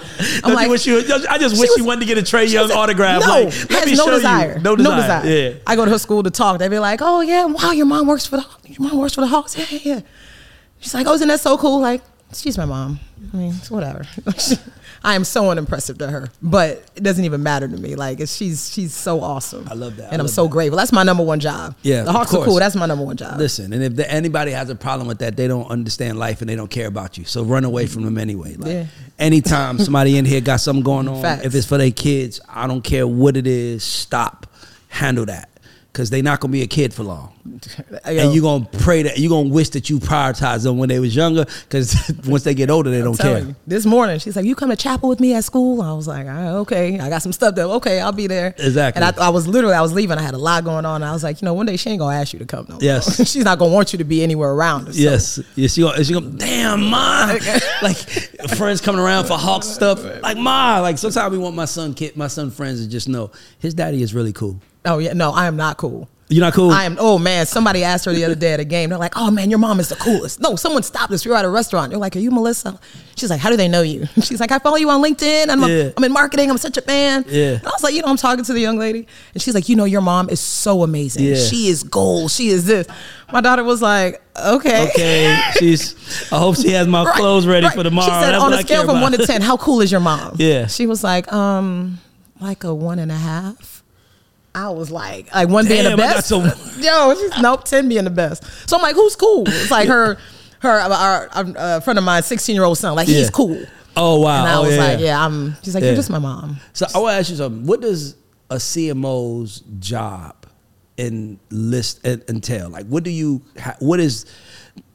A: I just wish she wanted to get a Trae Young autograph.
C: No,
A: like, let me
C: has no
A: show
C: desire.
A: You. No desire. Yeah.
C: I go to her school to talk. They be like, oh yeah, wow, your mom works for the Hawks. Yeah. She's like, oh, isn't that so cool? Like, she's my mom. I mean, it's whatever. I am so unimpressive to her, but it doesn't even matter to me. Like, she's so awesome.
A: I love that.
C: And I'm so grateful. That's my number one job.
A: Yeah,
C: the Hawks are cool. That's my number one job.
A: Listen, and if anybody has a problem with that, they don't understand life and they don't care about you. So run away from them anyway. Like, anytime somebody in here got something going on,
C: Facts.
A: if it's for their kids, I don't care what it is, stop. Handle that. Because they're not going to be a kid for long. And you're going to pray that, you're going to wish that you prioritized them when they was younger, because once they get older, they don't care.
C: You, this morning, she's like, you come to chapel with me at school? I was like, okay. I got some stuff there. Okay, I'll be there.
A: Exactly.
C: And I was leaving. I had a lot going on. And I was like, one day she ain't going to ask you to come. No,
A: yes.
C: No. She's not going to want you to be anywhere around her. So.
A: Yes. She going, damn, Ma. Like, friends coming around for Hawks stuff. Like, Ma. Like, sometimes we want my son friends to just know his daddy is really cool.
C: Oh, yeah. No, I am not cool.
A: You're not cool?
C: I am. Oh, man. Somebody asked her the other day at a game. They're like, oh, man, your mom is the coolest. No, someone stopped us. We were at a restaurant. They're like, are you Melissa? She's like, how do they know you? She's like, I follow you on LinkedIn. I'm in marketing. I'm such a fan.
A: Yeah.
C: And I was like, I'm talking to the young lady. And she's like, your mom is so amazing.
A: Yeah.
C: She is gold. She is this. My daughter was like, okay.
A: Okay. I hope she has my clothes ready for tomorrow.
C: She said,
A: That's
C: on a
A: what
C: scale from 1 to 10, how cool is your mom?
A: Yeah.
C: She was like a 1.5. I was like 1 being the best. Nope, 10 being the best. So I'm like, who's cool? It's like our friend of mine, 16-year-old son. Like, he's cool.
A: Oh wow.
C: And I was like, she's like, you're just my mom.
A: So I want to ask you something. What does a CMO's job entail? Like, what is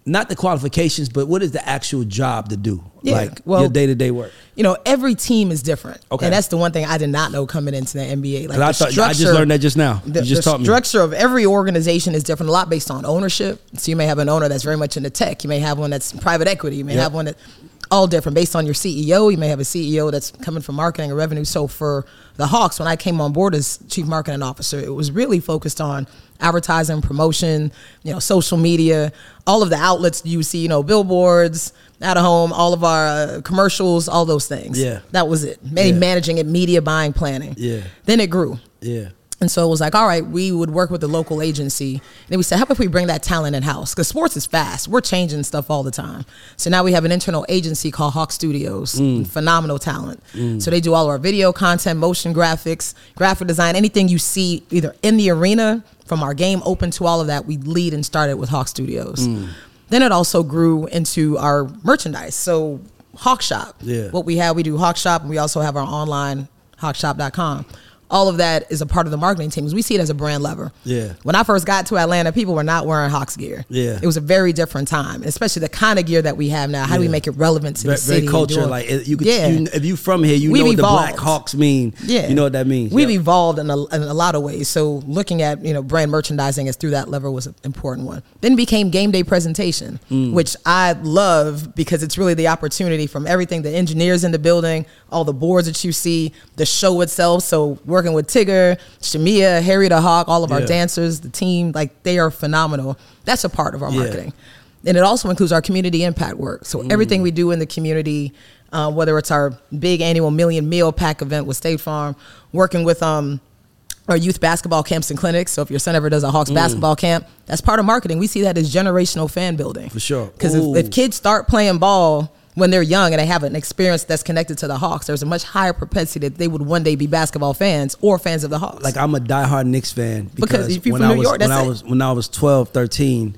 A: not the qualifications, but what is the actual job to do?
C: Yeah,
A: like
C: well,
A: your day-to-day work.
C: You know, every team is different.
A: Okay.
C: And that's the one thing I did not know coming into the NBA. Like
A: I just learned that just now. You just taught me.
C: The structure of every organization is different, a lot based on ownership. So you may have an owner that's very much into tech. You may have one that's private equity. You may have one that all different based on your CEO. You may have a CEO that's coming from marketing or revenue. So for the Hawks, when I came on board as chief marketing officer, it was really focused on advertising, promotion, you know, social media, all of the outlets you see, you know, billboards, out of home, all of our commercials, all those things.
A: Yeah.
C: That was it. Managing it, media buying, planning.
A: Yeah.
C: Then it grew.
A: Yeah.
C: And so it was like, all right, we would work with the local agency. And then we said, how about if we bring that talent in-house? Because sports is fast. We're changing stuff all the time. So now we have an internal agency called Hawk Studios. Phenomenal talent. So they do all of our video content, motion graphics, graphic design, anything you see either in the arena, from our game open to all of that, we lead and started with Hawk Studios. Then it also grew into our merchandise. So Hawk Shop.
A: Yeah.
C: What we have, we do Hawk Shop, and we also have our online, hawkshop.com. All of that is a part of the marketing team. We see it as a brand lever.
A: Yeah.
C: When I first got to Atlanta, people were not wearing Hawks gear.
A: Yeah.
C: It was a very different time, especially the kind of gear that we have now. How do we make it relevant to the city?
A: Very culture. Like you could, if you from here, you
C: We've
A: know what
C: evolved.
A: the Black Hawks mean.
C: Yeah.
A: You know what that means.
C: We've evolved in a lot of ways. So looking at, you know, brand merchandising as through that lever was an important one. Then became game day presentation, which I love because it's really the opportunity from everything, the engineers in the building, all the boards that you see, the show itself. So working with Tigger, Shamia, Harry the Hawk, all of our dancers, the team, like they are phenomenal. That's a part of our marketing. And it also includes our community impact work. So everything we do in the community, whether it's our big annual Million Meal Pack event with State Farm, working with our youth basketball camps and clinics. So if your son ever does a Hawks basketball camp, that's part of marketing. We see that as generational fan building.
A: For sure.
C: Because if kids start playing ball when they're young and they have an experience that's connected to the Hawks, there's a much higher propensity that they would one day be basketball fans or fans of the Hawks.
A: Like I'm a diehard Knicks fan because
C: if you're from New York,
A: when I was 12, 13,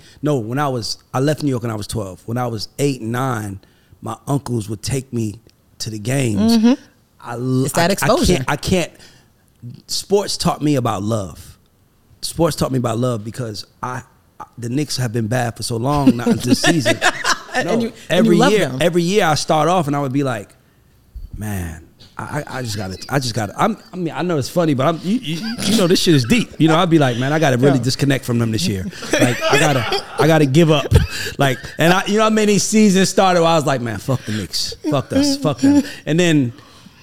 A: I left New York when I was 12. When I was 8 and 9, my uncles would take me to the games.
C: It's that exposure.
A: I can't. Sports taught me about love. Sports taught me about love because the Knicks have been bad for so long, not this season. No, every year I start off and I would be like, man, I just got to. I know it's funny, but you know this shit is deep. You know, I'd be like, man, I got to really disconnect from them this year. Like I gotta give up. Like, and you know how many seasons started where I was like, man, fuck the Knicks, fuck us, fuck them. And then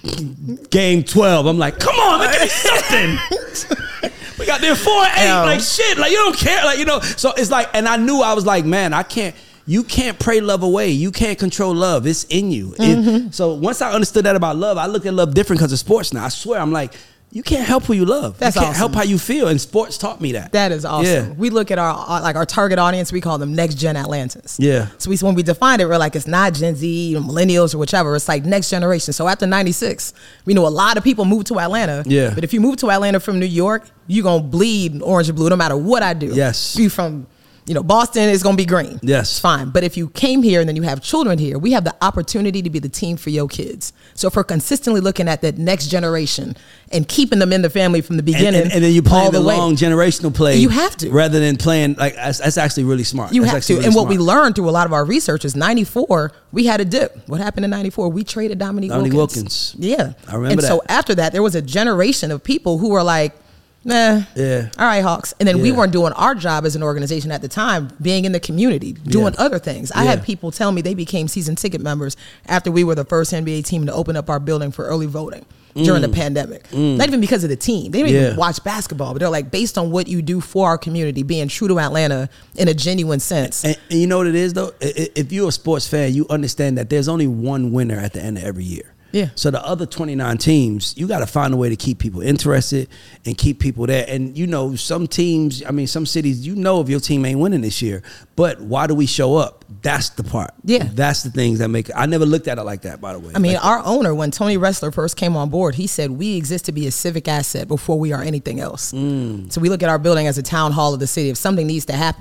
A: game 12, I'm like, come on, give me something. We got there 4-8, like shit, like you don't care, like, you know. So it's like, and I knew, I was like, man, you can't pray love away. You can't control love. It's in you. So once I understood that about love, I look at love different because of sports now. I swear, I'm like, you can't help who you love.
C: That's
A: you can't
C: awesome.
A: help how you feel. And sports taught me that.
C: That is awesome.
A: Yeah.
C: We look at our target audience, we call them next gen Atlantans.
A: Yeah.
C: So when we define it, we're like, it's not Gen Z, millennials or whichever. It's like next generation. So after 96, we know a lot of people moved to Atlanta.
A: Yeah.
C: But if you move to Atlanta from New York, you're going to bleed orange and blue no matter what I do.
A: Yes.
C: You from, Boston is going to be green.
A: Yes.
C: It's fine. But if you came here and then you have children here, we have the opportunity to be the team for your kids. So if we're consistently looking at that next generation and keeping them in the family from the beginning,
A: and then you play
C: all
A: the
C: way.
A: long generational play.
C: You have to.
A: Rather than playing, like, that's actually really smart.
C: You
A: That's
C: have
A: actually
C: to.
A: really
C: And what
A: smart.
C: we learned through a lot of our research is 94, we had a dip. What happened in 94? We traded Dominique Wilkins. Yeah.
A: I remember
C: and
A: that.
C: so after that, there was a generation of people who were like, nah,
A: Yeah.
C: all right, Hawks. And then we
A: Yeah.
C: weren't doing our job as an organization at the time, being in the community, doing other things. I had people tell me they became season ticket members after we were the first NBA team to open up our building for early voting during the pandemic. Not even because of the team. They didn't even watch basketball, but they're like, based on what you do for our community, being true to Atlanta in a genuine sense.
A: And you know what it is, though? If you're a sports fan, you understand that there's only one winner at the end of every year.
C: Yeah.
A: So the other 29 teams, you got to find a way to keep people interested and keep people there. And, some teams, some cities, if your team ain't winning this year. But why do we show up? That's the part.
C: Yeah.
A: That's the things that make it. I never looked at it like that, by the way.
C: Our owner, when Tony Ressler first came on board, he said, we exist to be a civic asset before we are anything else. So we look at our building as a town hall of the city. If something needs to happen,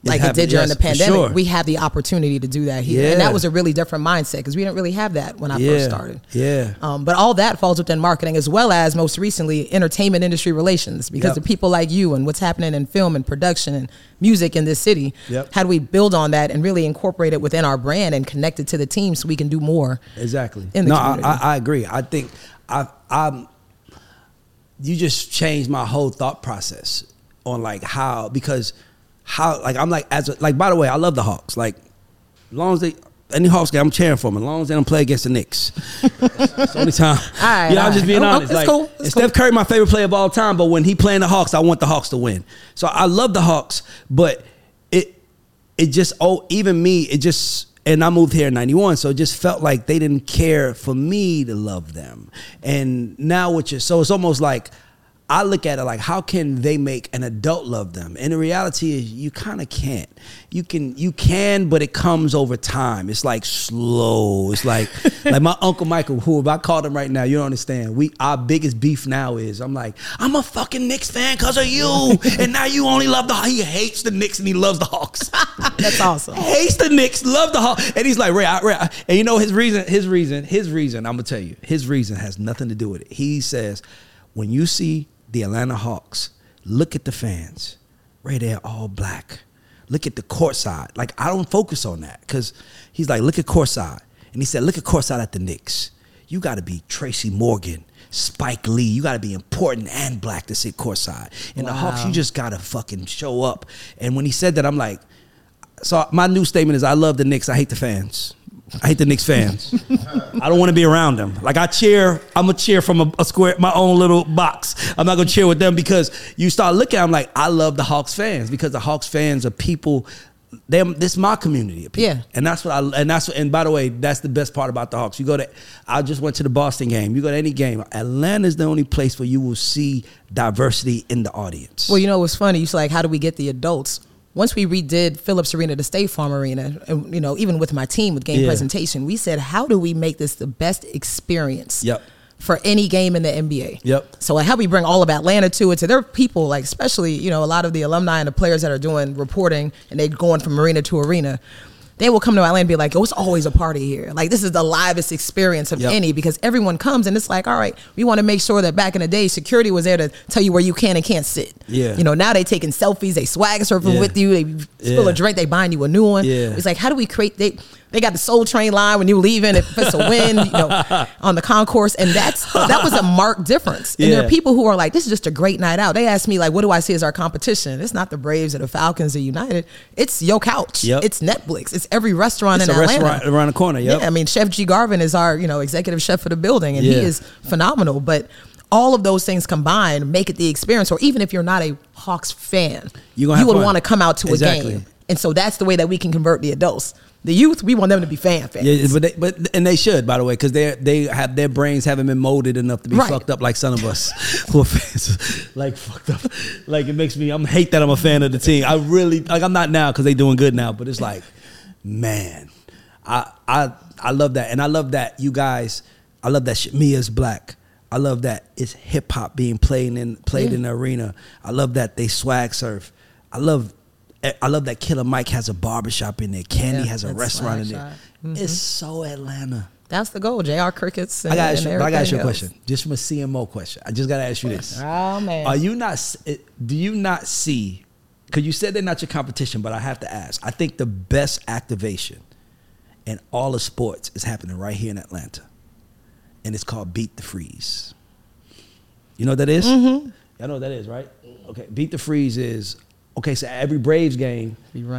C: like it did during the pandemic.
A: Sure.
C: We have the opportunity to do that here.
A: Yeah.
C: And that was a really different mindset because we didn't really have that when I first started.
A: Yeah.
C: But all that falls within marketing, as well as most recently entertainment industry relations, because of people like you and what's happening in film and production and music in this city. How do we build on that and really incorporate it within our brand and connect it to the team so we can do more?
A: Exactly.
C: In the community.
A: I agree. I think you just changed my whole thought process on like how I'm like by the way, I love the Hawks. Like, as long as any Hawks game, I'm cheering for them. As long as they don't play against the Knicks. It's the only time.
C: All right,
A: I'm just being honest.
C: It's
A: like,
C: cool. It's
A: Steph Curry, my favorite player of all time, but when he playing the Hawks, I want the Hawks to win. So I love the Hawks, but it just, even me, it just, and I moved here in 91, so it just felt like they didn't care for me to love them. And now so it's almost like, I look at it like, how can they make an adult love them? And the reality is you kind of can't. You can, but it comes over time. It's like slow. It's like my Uncle Michael, who if I called him right now, you don't understand. Our biggest beef now is I'm like, I'm a fucking Knicks fan because of you. And now you only love he hates the Knicks and he loves the Hawks.
C: That's awesome.
A: Hates the Knicks, love the Hawks. And he's like, Ray, and you know his reason, I'm gonna tell you, his reason has nothing to do with it. He says, when you see the Atlanta Hawks, look at the fans. Ray, they're all black. Look at the courtside. Like, I don't focus on that because he's like, look at courtside. And he said, look at courtside at the Knicks. You got to be Tracy Morgan, Spike Lee. You got to be important and black to sit courtside. And the Hawks, you just got to fucking show up. And when he said that, I'm like, so my new statement is I love the Knicks. I hate the fans. I hate the Knicks fans. I don't want to be around them. Like I'm gonna cheer from a square, my own little box. I'm not gonna cheer with them because you start looking at them like I love the Hawks fans because the Hawks fans are people. This is my community of people.
C: Yeah.
A: And by the way, that's the best part about the Hawks. I just went to the Boston game. You go to any game. Atlanta's the only place where you will see diversity in the audience.
C: Well, you know what's funny? You say like, how do we get the adults? Once we redid Phillips Arena to State Farm Arena, and, even with my team with game presentation, we said, how do we make this the best experience for any game in the NBA? So like, how we bring all of Atlanta to it. So there are people like, especially, a lot of the alumni and the players that are doing reporting and they're going from arena to arena. They will come to Atlanta and be like, it's always a party here. Like, this is the livest experience of any because everyone comes and it's like, all right, we want to make sure that back in the day, security was there to tell you where you can and can't sit. Now they taking selfies, they swag surfing with you, they spill a drink, they buying you a new one. It's like, how do we create, they got the Soul Train line when you leaving if it's a win, on the concourse. And that was a marked difference. And there are people who are like, this is just a great night out. They ask me like, what do I see as our competition? It's not the Braves or the Falcons or United. It's your couch. It's Netflix. It's every restaurant in Atlanta. It's a restaurant
A: around the corner.
C: Yeah, I mean, Chef G. Garvin is our, executive chef for the building and he is phenomenal. But all of those things combined make it the experience. Or even if you're not a Hawks fan, you would want to come out to a game. And so that's the way that we can convert the adults. The youth, we want them to be fans.
A: Yeah, but they should, by the way, because they have their brains haven't been molded enough to be fucked up like some of us who are fans. Like fucked up. Like it makes me. Hate that I'm a fan of the team. I really I'm not now because they doing good now. But it's like, man, I love that, and I love that you guys. I love that Mia's black. I love that it's hip hop being played in the arena. I love that they swag surf. I love that Killer Mike has a barbershop in there. Candy has a restaurant in there. It's so Atlanta.
C: That's the goal. JR Crickets.
A: I got to ask you a question. Just from a CMO question. I just got to ask you this.
C: Oh, man.
A: Do you not see, because you said they're not your competition, but I have to ask. I think the best activation in all of sports is happening right here in Atlanta. And it's called Beat the Freeze. You know what that is? Mm-hmm. Y'all know what that is, right? Okay. Beat the Freeze is... Okay, so every Braves game,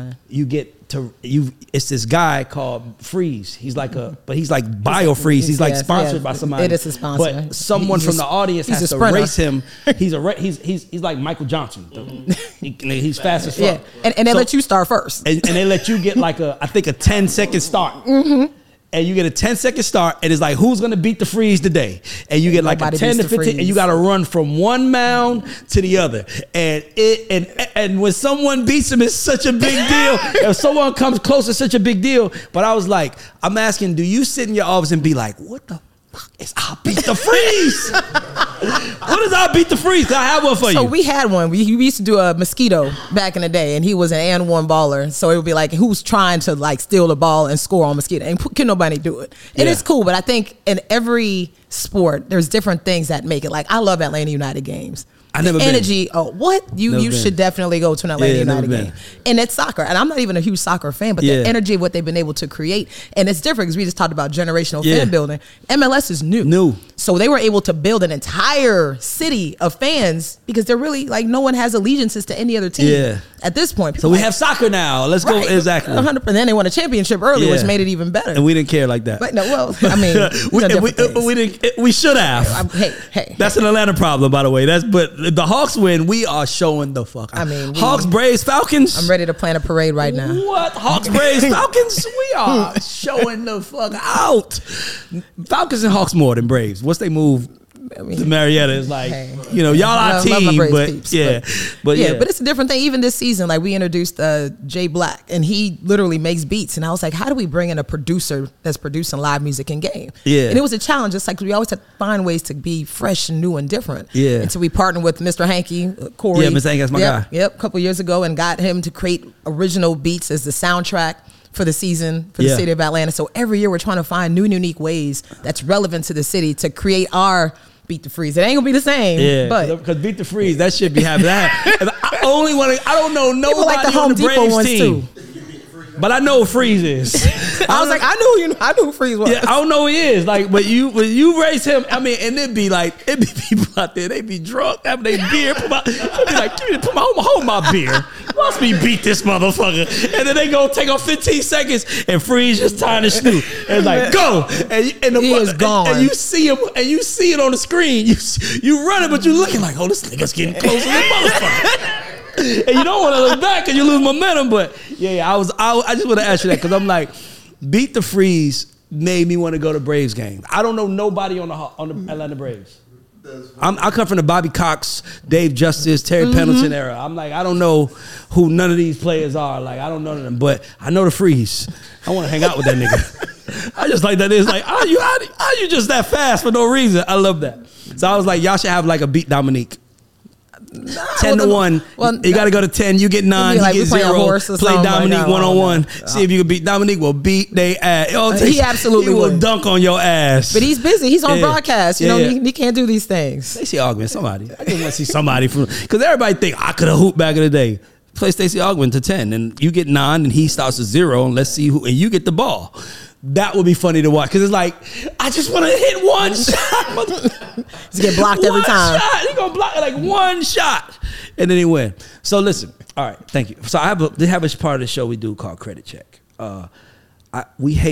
A: it's this guy called Freeze. He's like he's like BioFreeze. He's like sponsored by somebody.
C: It is a sponsor.
A: But someone from the audience has to race him. He's like Michael Johnson. He's fast as fuck.
C: Yeah, and they let you start first.
A: And they let you get like a 10-second start. Mm-hmm. And you get a 10-second start, and it's like, who's going to beat the freeze today? And you get like a 10 to 15, and you got to run from one mound to the other. And when someone beats him, it's such a big deal. If someone comes close, it's such a big deal. But I was like, I'm asking, do you sit in your office and be like, what the It's I'll beat the freeze. What is I'll beat the freeze? I have one for you.
C: So we had one. We used to do a mosquito back in the day, and he was an and one baller. So it would be like, who's trying to like steal the ball and score on mosquito, and can nobody do it? And it's cool, but I think in every sport, there's different things that make it. Like I love Atlanta United games.
A: I never been.
C: Energy. Oh, what you should definitely go to an Atlanta United game. And it's soccer, and I'm not even a huge soccer fan, but the energy of what they've been able to create, and it's different because we just talked about generational fan building. MLS is new, so they were able to build an entire city of fans because they're really like no one has allegiances to any other team at this point.
A: So we have soccer now. Let's go exactly
C: 100%. Then they won a championship early, which made it even better.
A: And we didn't care like that.
C: But no, well, I mean,
A: we didn't. We should have.
C: Hey,
A: that's an Atlanta problem, by the way. But if the Hawks win, we are showing the fuck.
C: I mean,
A: Hawks, Braves, Falcons.
C: I'm ready to plan a parade right now.
A: What? Hawks, Braves, Falcons? We are showing the fuck out. Falcons and Hawks more than Braves. Once they move to Marietta, it's like, y'all our team, but it's a different thing. Even this season, like we introduced Jay Black, and he literally makes beats, and I was like, how do we bring in a producer that's producing live music in game? And it was a challenge. It's like we always had to find ways to be fresh and new and different. And so we partnered with Mr. Hankey, Corey. Mr. Hankey, that's my guy.
C: A couple years ago, and got him to create original beats as the soundtrack for the season for the city of Atlanta. So every year we're trying to find new and unique ways that's relevant to the city to create our Beat the Freeze. It ain't gonna be the same, but
A: because Beat the Freeze, that should be having that. I don't know nobody
C: like the Home
A: on the
C: Depot
A: Braves
C: ones
A: team.
C: too.
A: But I know what Freeze is.
C: I was like, I knew who Freeze was.
A: Yeah, I don't know who he is. Like, but when you raise him, I mean, and it'd be people out there, they be drunk, having their beer. They'd be like, hold my beer. Watch me beat this motherfucker. And then they go take off 15 seconds, and Freeze just tying his snoot. And it's like, go. And
C: he is gone.
A: And you see him, and you see it on the screen. You running, but you looking like, oh, this nigga's getting closer to the motherfucker. And you don't want to look back because you lose momentum. But I just want to ask you that because I'm like, Beat the Freeze made me want to go to Braves games. I don't know nobody on the Atlanta Braves. I come from the Bobby Cox, Dave Justice, Terry Pendleton era. I'm like, I don't know who none of these players are. Like, I don't know them, but I know the Freeze. I want to hang out with that nigga. I just like that. It's like, how you just that fast for no reason? I love that. So I was like, y'all should have like a Beat Dominique. 10-1. You got to go to 10. You get 9. He gets 0. Play Dominique one-on-one. See if you can beat Dominique. Will beat they ass.
C: He absolutely
A: he will dunk on your ass.
C: But he's busy. He's on broadcast. You know, he can't do these things.
A: Stacey Augmon, somebody. I just want to see somebody from because everybody think I could have hooped back in the day. Play Stacey Augmon to 10, and you get 9, and he starts at 0, and let's see who. And you get the ball. That would be funny to watch because it's like I just want to hit one shot.
C: He's get blocked every time.
A: He's gonna block like one shot, and then he win. So listen, all right, thank you. So I have a part of the show we do called Credit Check. I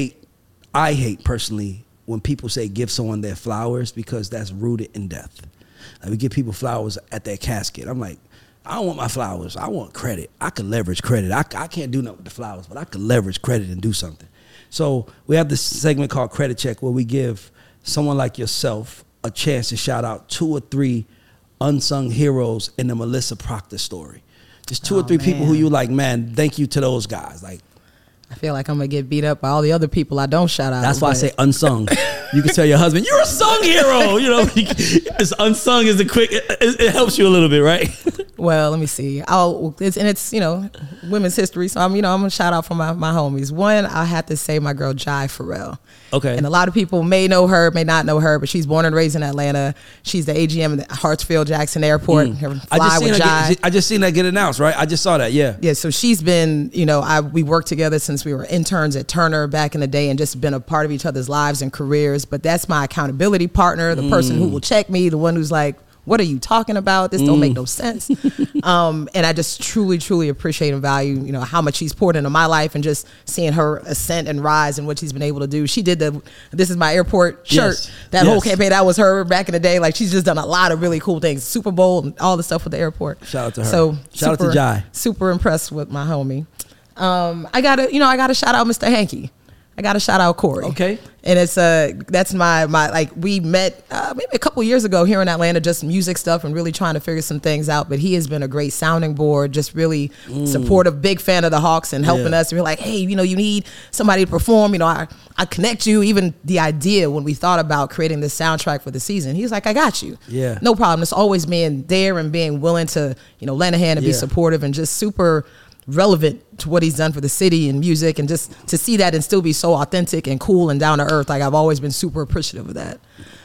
A: hate personally when people say give someone their flowers because that's rooted in death. Like we give people flowers at their casket. I'm like, I don't want my flowers. I want credit. I can leverage credit. I can't do nothing with the flowers, but I can leverage credit and do something. So we have this segment called Credit Check where we give someone like yourself a chance to shout out 2 or 3 unsung heroes in the Melissa Proctor story. Just 2 or 3 people who you like, man, thank you to those guys. Like,
C: I feel like I'm going to get beat up by all the other people I don't shout out.
A: That's why I say unsung. You can tell your husband, you're a sung hero. You know, it's unsung is the quick, it helps you a little bit, right?
C: Well, let me see. It's women's history. So I'm going to shout out for my homies. One, I have to say my girl Jai Farrell.
A: Okay.
C: And a lot of people may know her, may not know her, but she's born and raised in Atlanta. She's the AGM at Hartsfield-Jackson Airport.
A: I just seen that get announced, right? I just saw that, yeah.
C: Yeah, so she's been, we worked together since we were interns at Turner back in the day and just been a part of each other's lives and careers. But that's my accountability partner, the person who will check me, the one who's like, what are you talking about? This don't make no sense. And I just truly, truly appreciate and value, how much she's poured into my life and just seeing her ascent and rise and what she's been able to do. She did This Is My Airport shirt. Yes. Whole campaign, that was her back in the day. Like she's just done a lot of really cool things. Super Bowl and all the stuff with the airport.
A: Shout out to her.
C: So
A: shout out to Jai.
C: Super impressed with my homie. I gotta shout out Mr. Hankey. I got to shout out Corey.
A: Okay.
C: And it's that's my like, we met maybe a couple years ago here in Atlanta, just music stuff and really trying to figure some things out. But he has been a great sounding board, just really supportive, big fan of the Hawks and helping us. And we're like, hey, you know, you need somebody to perform. You know, I connect you. Even the idea when we thought about creating this soundtrack for the season, he's like, I got you.
A: Yeah.
C: No problem. It's always being there and being willing to, you know, lend a hand and be supportive and just super relevant to what he's done for the city and music, and just to see that and still be so authentic and cool and down to earth. Like, I've always been super appreciative of that.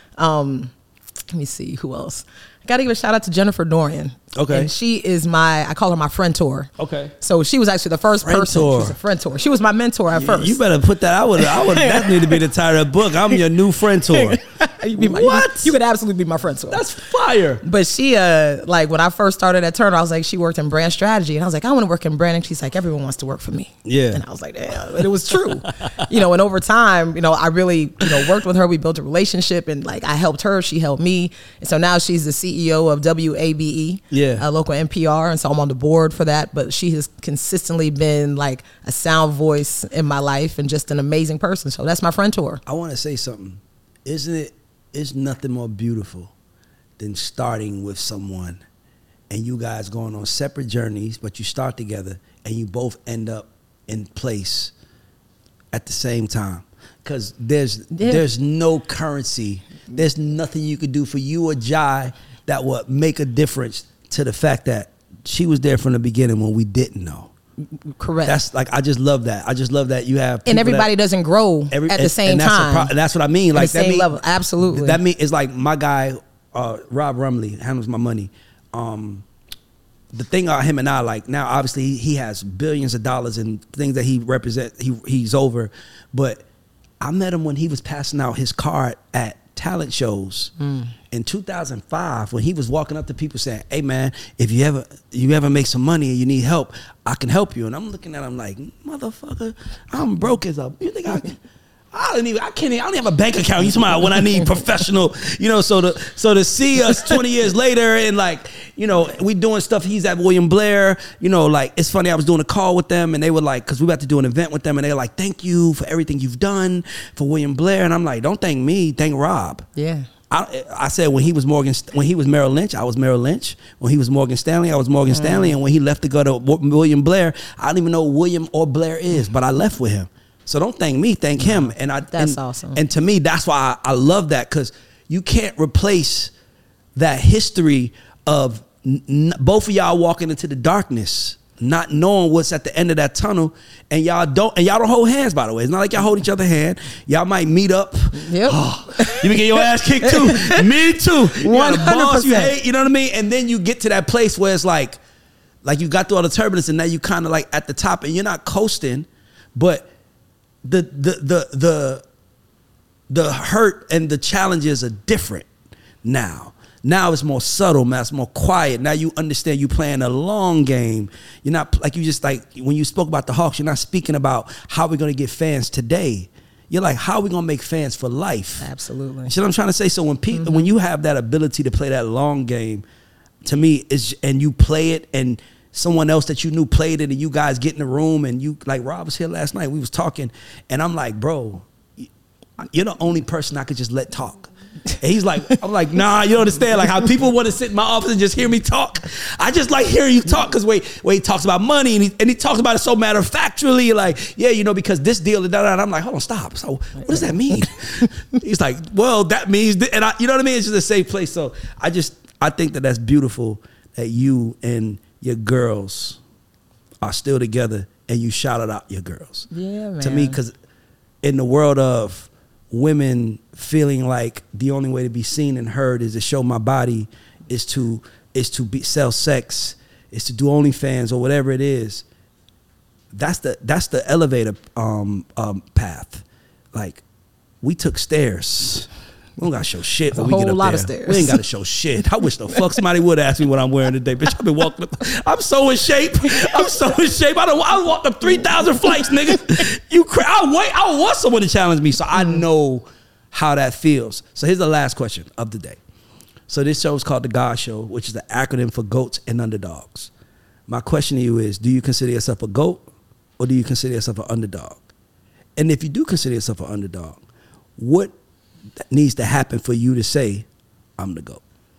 C: Let me see who else. I got to give a shout out to Jennifer Dorian.
A: Okay.
C: And she is I call her my friend tour.
A: Okay.
C: So she was actually the first person. She was a friend tour. She was my mentor at first.
A: You better put that. I would that need to be the title of the book. I'm your new friend tour.
C: You could absolutely be my friend tour.
A: That's fire.
C: But she, like, when I first started at Turner, I was like, she worked in brand strategy. And I was like, I want to work in branding. She's like, everyone wants to work for me.
A: Yeah.
C: And I was like, damn. But it was true. You know, and over time, you know, I really, you know, worked with her. We built a relationship, and like, I helped her. She helped me. And so now she's the CEO of WABE, a local NPR. And so I'm on the board for that. But she has consistently been like a sound voice in my life and just an amazing person. So that's my friend tour.
A: I want to say something. It's nothing more beautiful than starting with someone and you guys going on separate journeys, but you start together and you both end up in place at the same time. Because there's no currency. There's nothing you could do for you or Jai that would make a difference to the fact that she was there from the beginning when we didn't know.
C: Correct.
A: That's like, I just love that. I just love that you have,
C: and everybody doesn't grow at the same time.
A: And that's what I mean. Like,
C: the same level. Absolutely.
A: That mean it's like my guy, Rob Rumley, handles my money. The thing about him and I, like, now obviously he has billions of dollars and things that he represents. He's over, but I met him when he was passing out his card at talent shows in 2005, when he was walking up to people saying, hey man, if you ever make some money and you need help, I can help you. And I'm looking at him like, motherfucker, I'm broke as a, you think I don't have a bank account. You talking about when I need professional, you know, so to see us 20 years later and, like, you know, we doing stuff. He's at William Blair, you know, like, it's funny. I was doing a call with them and they were like, cause we about to do an event with them and they're like, thank you for everything you've done for William Blair. And I'm like, don't thank me, thank Rob.
C: Yeah.
A: I said when he was Merrill Lynch, I was Merrill Lynch. When he was Morgan Stanley, I was Morgan Stanley. And when he left to go to William Blair, I don't even know what William or Blair is, but I left with him. So don't thank me, thank him. And
C: that's awesome.
A: And to me, that's why I love that, because you can't replace that history of both of y'all walking into the darkness, not knowing what's at the end of that tunnel, and y'all don't hold hands. By the way, it's not like y'all hold each other hand. Y'all might meet up.
C: Yep.
A: You can get your ass kicked too. Me too. You got a boss you
C: 100%.
A: hate. You know what I mean? And then you get to that place where it's like you got through all the turbulence, and now you kind of like at the top, and you're not coasting, but the hurt and the challenges are different now. Now it's more subtle, man. It's more quiet. Now you understand you playing a long game. You're not like, you just, like, when you spoke about the Hawks, you're not speaking about how we're going to get fans today. You're like, how are we going to make fans for life?
C: Absolutely.
A: You see what I'm trying to say? So when when you have that ability to play that long game, to me, and you play it, and someone else that you knew played it, and you guys get in the room, and you, like, Rob was here last night, we was talking, and I'm like, bro, you're the only person I could just let talk. And he's like, I'm like, nah, you don't understand, like, how people want to sit in my office and just hear me talk. I just like hearing you talk, because where he talks about money, and he talks about it so matter-of-factually, like, yeah, you know, because this deal, and I'm like, hold on, stop. So what does that mean? He's like, well, that means, and you know what I mean? It's just a safe place. So I think that's beautiful that you and your girls are still together, and you shouted out your girls.
C: Yeah, man.
A: To me, because in the world of women feeling like the only way to be seen and heard is to show my body, is to sell sex, is to do OnlyFans or whatever it is. That's the elevator path. Like, we took stairs. We don't gotta show shit when we get up there.
C: Of stairs.
A: We ain't gotta show shit. I wish the fuck somebody would ask me what I'm wearing today, bitch. I've been walking. I'm so in shape. I walked up 3,000 flights, nigga. I want someone to challenge me, so I know how that feels. So here's the last question of the day. So this show is called The God Show, which is the acronym for GOATs and Underdogs. My question to you is, do you consider yourself a GOAT, or do you consider yourself an underdog? And if you do consider yourself an underdog, what needs to happen for you to say, I'm the GOAT?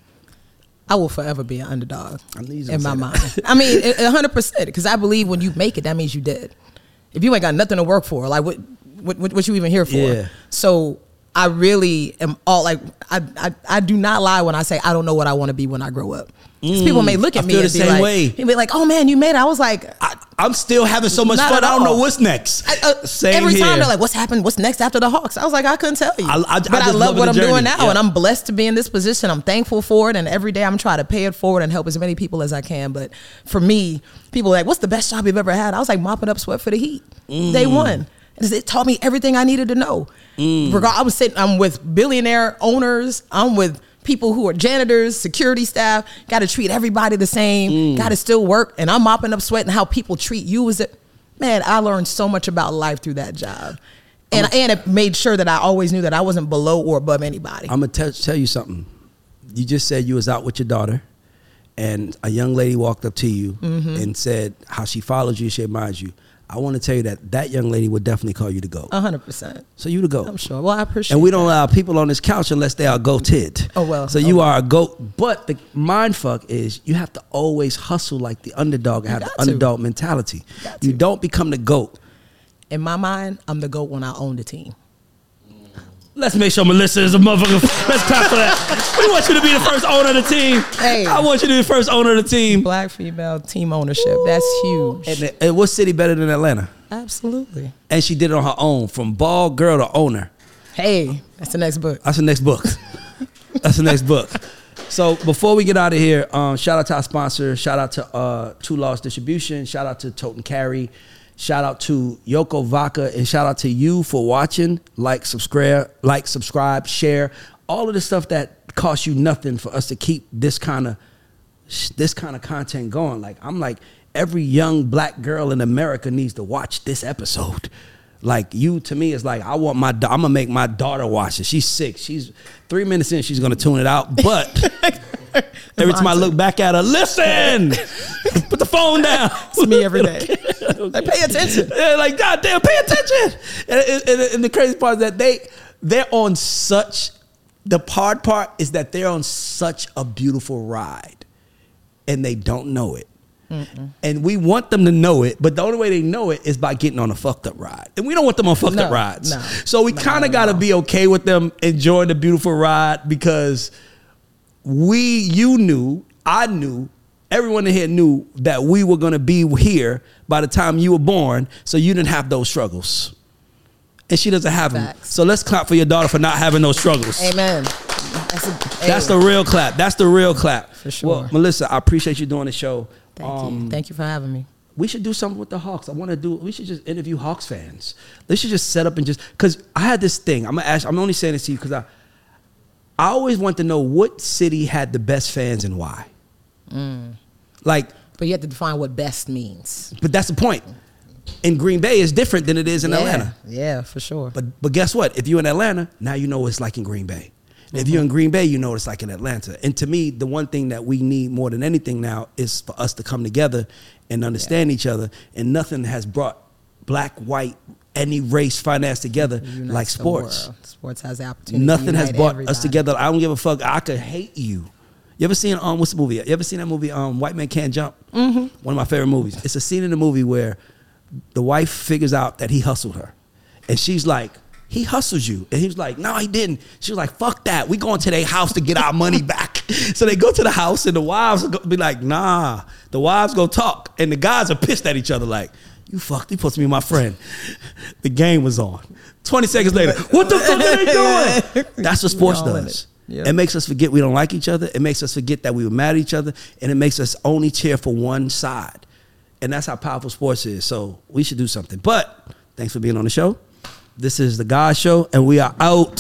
C: I will forever be an underdog
A: I knew you was
C: in my
A: gonna say
C: mind. I mean, 100%, because I believe when you make it, that means you did. If you ain't got nothing to work for, like what you even here for?
A: Yeah.
C: So I really am all like, I do not lie when I say I don't know what I want to be when I grow up. 'Cause people may look at
A: I
C: me
A: feel
C: and
A: the
C: be
A: same
C: like,
A: way.
C: he'd be like, oh man, you made it. I was like,
A: I'm still having so much
C: Not
A: fun.
C: at
A: I don't know
C: all.
A: what's next. Same
C: every
A: here.
C: time they're like, what's happened? What's next after the Hawks? I was like, I couldn't tell you.
A: I
C: but I
A: just
C: love
A: love
C: what
A: the
C: I'm
A: journey.
C: doing now,
A: Yeah.
C: and I'm blessed to be in this position. I'm thankful for it, and every day I'm trying to pay it forward and help as many people as I can. But for me, people are like, what's the best job you've ever had? I was like mopping up sweat for the Heat. Day one. It taught me everything I needed to know. I'm with billionaire owners. I'm with people who are janitors, security staff. Got to treat everybody the same. Got to still work. And I'm mopping up sweat and how people treat you. Man, I learned so much about life through that job. And it made sure that I always knew that I wasn't below or above anybody.
A: I'm going to tell you something. You just said you was out with your daughter, and a young lady walked up to you and said how she follows you, she admires you. I want to tell you that young lady would definitely call you the GOAT.
C: 100%.
A: So you the GOAT.
C: I'm sure. Well, I appreciate
A: And we don't
C: that.
A: allow people on this couch unless they are GOATed.
C: Oh, well.
A: So you are a GOAT. But the mind fuck is you have to always hustle like the underdog and have the
C: got to.
A: underdog mentality.
C: Got to.
A: You don't become the GOAT.
C: In my mind, I'm the GOAT when I own the team.
A: Let's make sure Melissa is a motherfucker. Let's clap for that. We want you to be the first owner of the team.
C: Hey.
A: I want you to be the first owner of the team.
C: Black female team ownership. That's huge.
A: And what city better than Atlanta?
C: Absolutely.
A: And she did it on her own, from ball girl to owner.
C: Hey, that's the next book.
A: That's the next book. That's the next book. So before we get out of here, shout out to our sponsor. Shout out to Two Lost Distribution. Shout out to Tote and Carry. Shout out to Yoko Vodka. And shout out to you for watching. Like, subscribe, share. All of the stuff that costs you nothing for us to keep this kind of content going. Like, I'm like, every young black girl in America needs to watch this episode. Like, you to me is like, I'm gonna make my daughter watch it. She's 6. She's 3 minutes in, she's gonna tune it out. But every time I look back at her, listen, put the phone down.
C: It's me every day. Like, pay attention.
A: Yeah, like, goddamn, pay attention. And the crazy part is that they're on such, the hard part is that they're on such a beautiful ride and they don't know it. And we want them to know it, but the only way they know it is by getting on a fucked up ride. And we don't want them on fucked up rides.
C: No,
A: so we kind of got to be okay with them enjoying the beautiful ride, because I knew, everyone in here knew that we were going to be here by the time you were born, so you didn't have those struggles. And she doesn't have them.
C: Facts.
A: So let's clap for your daughter for not having those struggles.
C: Amen.
A: That's the real clap. That's the real clap.
C: For sure.
A: Well, Melissa, I appreciate you doing the show.
C: Thank you. Thank you for having me.
A: We should do something with the Hawks. We should just interview Hawks fans. They should just set up and because I had this thing. I'm only saying this to you because I always want to know what city had the best fans and why. Like,
C: But you have to define what best means.
A: but that's the point. In Green Bay is different than it is in Atlanta.
C: Yeah, for sure.
A: But guess what? If you're in Atlanta, now you know what it's like in Green Bay. If you're in Green Bay, you know what it's like in Atlanta. And to me, the one thing that we need more than anything now is for us to come together and understand each other. And nothing has brought black, white, any race, finance together
C: Unites
A: like
C: the
A: sports.
C: world. Sports has the opportunity.
A: Nothing
C: to
A: has
C: unite
A: brought us
C: everybody.
A: together. I don't give a fuck. I could hate you. You ever seen what's the movie? You ever seen that movie White Man Can't Jump? One of my favorite movies. It's a scene in the movie where the wife figures out that he hustled her, and she's like, he hustles you. And he was like, no, he didn't. She was like, fuck that. We going to their house to get our money back. So they go to the house, and the wives be like, nah. The wives go talk, and the guys are pissed at each other like, you fucked. You supposed to be my friend. The game was on. 20 seconds later, what the fuck are they doing? That's what sports
C: all in
A: does.
C: it. Yep.
A: It makes us forget we don't like each other. It makes us forget that we were mad at each other. And it makes us only cheer for one side. And that's how powerful sports is. So we should do something. But thanks for being on the show. This is the God Show, and we are out.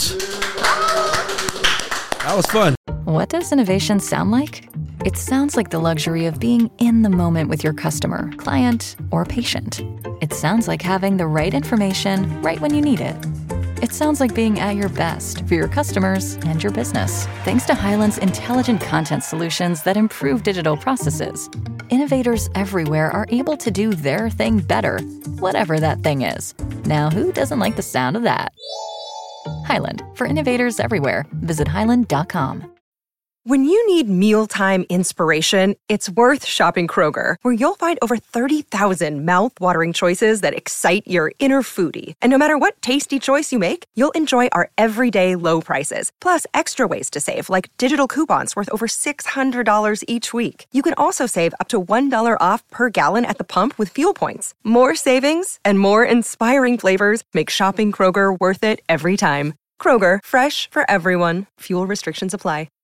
A: That was fun.
F: What does innovation sound like? It sounds like the luxury of being in the moment with your customer, client, or patient. It sounds like having the right information right when you need it. It sounds like being at your best for your customers and your business. Thanks to Hyland's intelligent content solutions that improve digital processes, innovators everywhere are able to do their thing better, whatever that thing is. Now, who doesn't like the sound of that? Hyland, for innovators everywhere. Visit hyland.com.
E: When you need mealtime inspiration, it's worth shopping Kroger, where you'll find over 30,000 mouth-watering choices that excite your inner foodie. And no matter what tasty choice you make, you'll enjoy our everyday low prices, plus extra ways to save, like digital coupons worth over $600 each week. You can also save up to $1 off per gallon at the pump with fuel points. More savings and more inspiring flavors make shopping Kroger worth it every time. Kroger, fresh for everyone. Fuel restrictions apply.